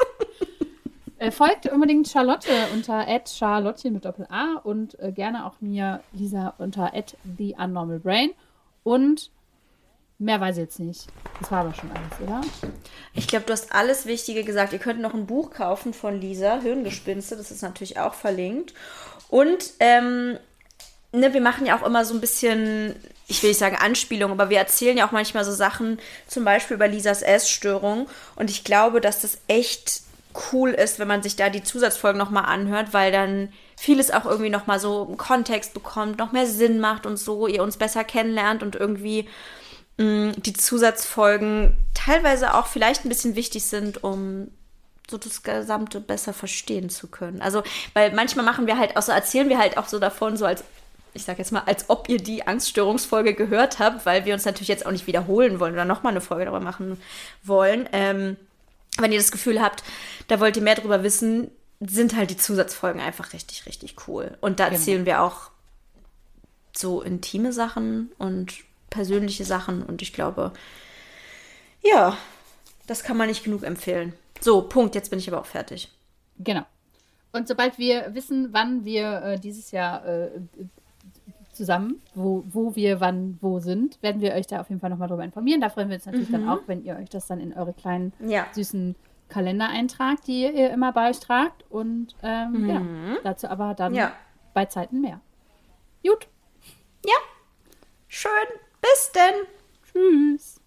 äh, folgt unbedingt Charlotte unter at charlotte mit Doppel-A und äh, gerne auch mir, Lisa, unter at the unnormal brain. Und mehr weiß ich jetzt nicht. Das war aber schon alles, oder? Ich glaube, du hast alles Wichtige gesagt. Ihr könnt noch ein Buch kaufen von Lisa, Hirngespinste, das ist natürlich auch verlinkt. Und ähm, ne, wir machen ja auch immer so ein bisschen, ich will nicht sagen Anspielung, aber wir erzählen ja auch manchmal so Sachen, zum Beispiel über Lisas Essstörung. Und ich glaube, dass das echt cool ist, wenn man sich da die Zusatzfolgen nochmal anhört, weil dann vieles auch irgendwie nochmal so einen Kontext bekommt, noch mehr Sinn macht und so, ihr uns besser kennenlernt und irgendwie die Zusatzfolgen teilweise auch vielleicht ein bisschen wichtig sind, um so das Gesamte besser verstehen zu können. Also, weil manchmal machen wir halt auch so, erzählen wir halt auch so davon, so als, ich sag jetzt mal, als ob ihr die Angststörungsfolge gehört habt, weil wir uns natürlich jetzt auch nicht wiederholen wollen oder nochmal eine Folge darüber machen wollen. Ähm, wenn ihr das Gefühl habt, da wollt ihr mehr drüber wissen, sind halt die Zusatzfolgen einfach richtig, richtig cool. Und da erzählen wir auch so intime Sachen und persönliche Sachen und ich glaube, ja, das kann man nicht genug empfehlen. So, Punkt, jetzt bin ich aber auch fertig. Genau. Und sobald wir wissen, wann wir äh, dieses Jahr äh, zusammen, wo, wo wir wann wo sind, werden wir euch da auf jeden Fall nochmal drüber informieren. Da freuen wir uns natürlich mhm. dann auch, wenn ihr euch das dann in eure kleinen, ja. süßen Kalender eintragt, die ihr immer bei euch tragt. Und ähm, mhm. genau, dazu aber dann ja. bei Zeiten mehr. Gut. Ja, schön. Bis denn. Tschüss.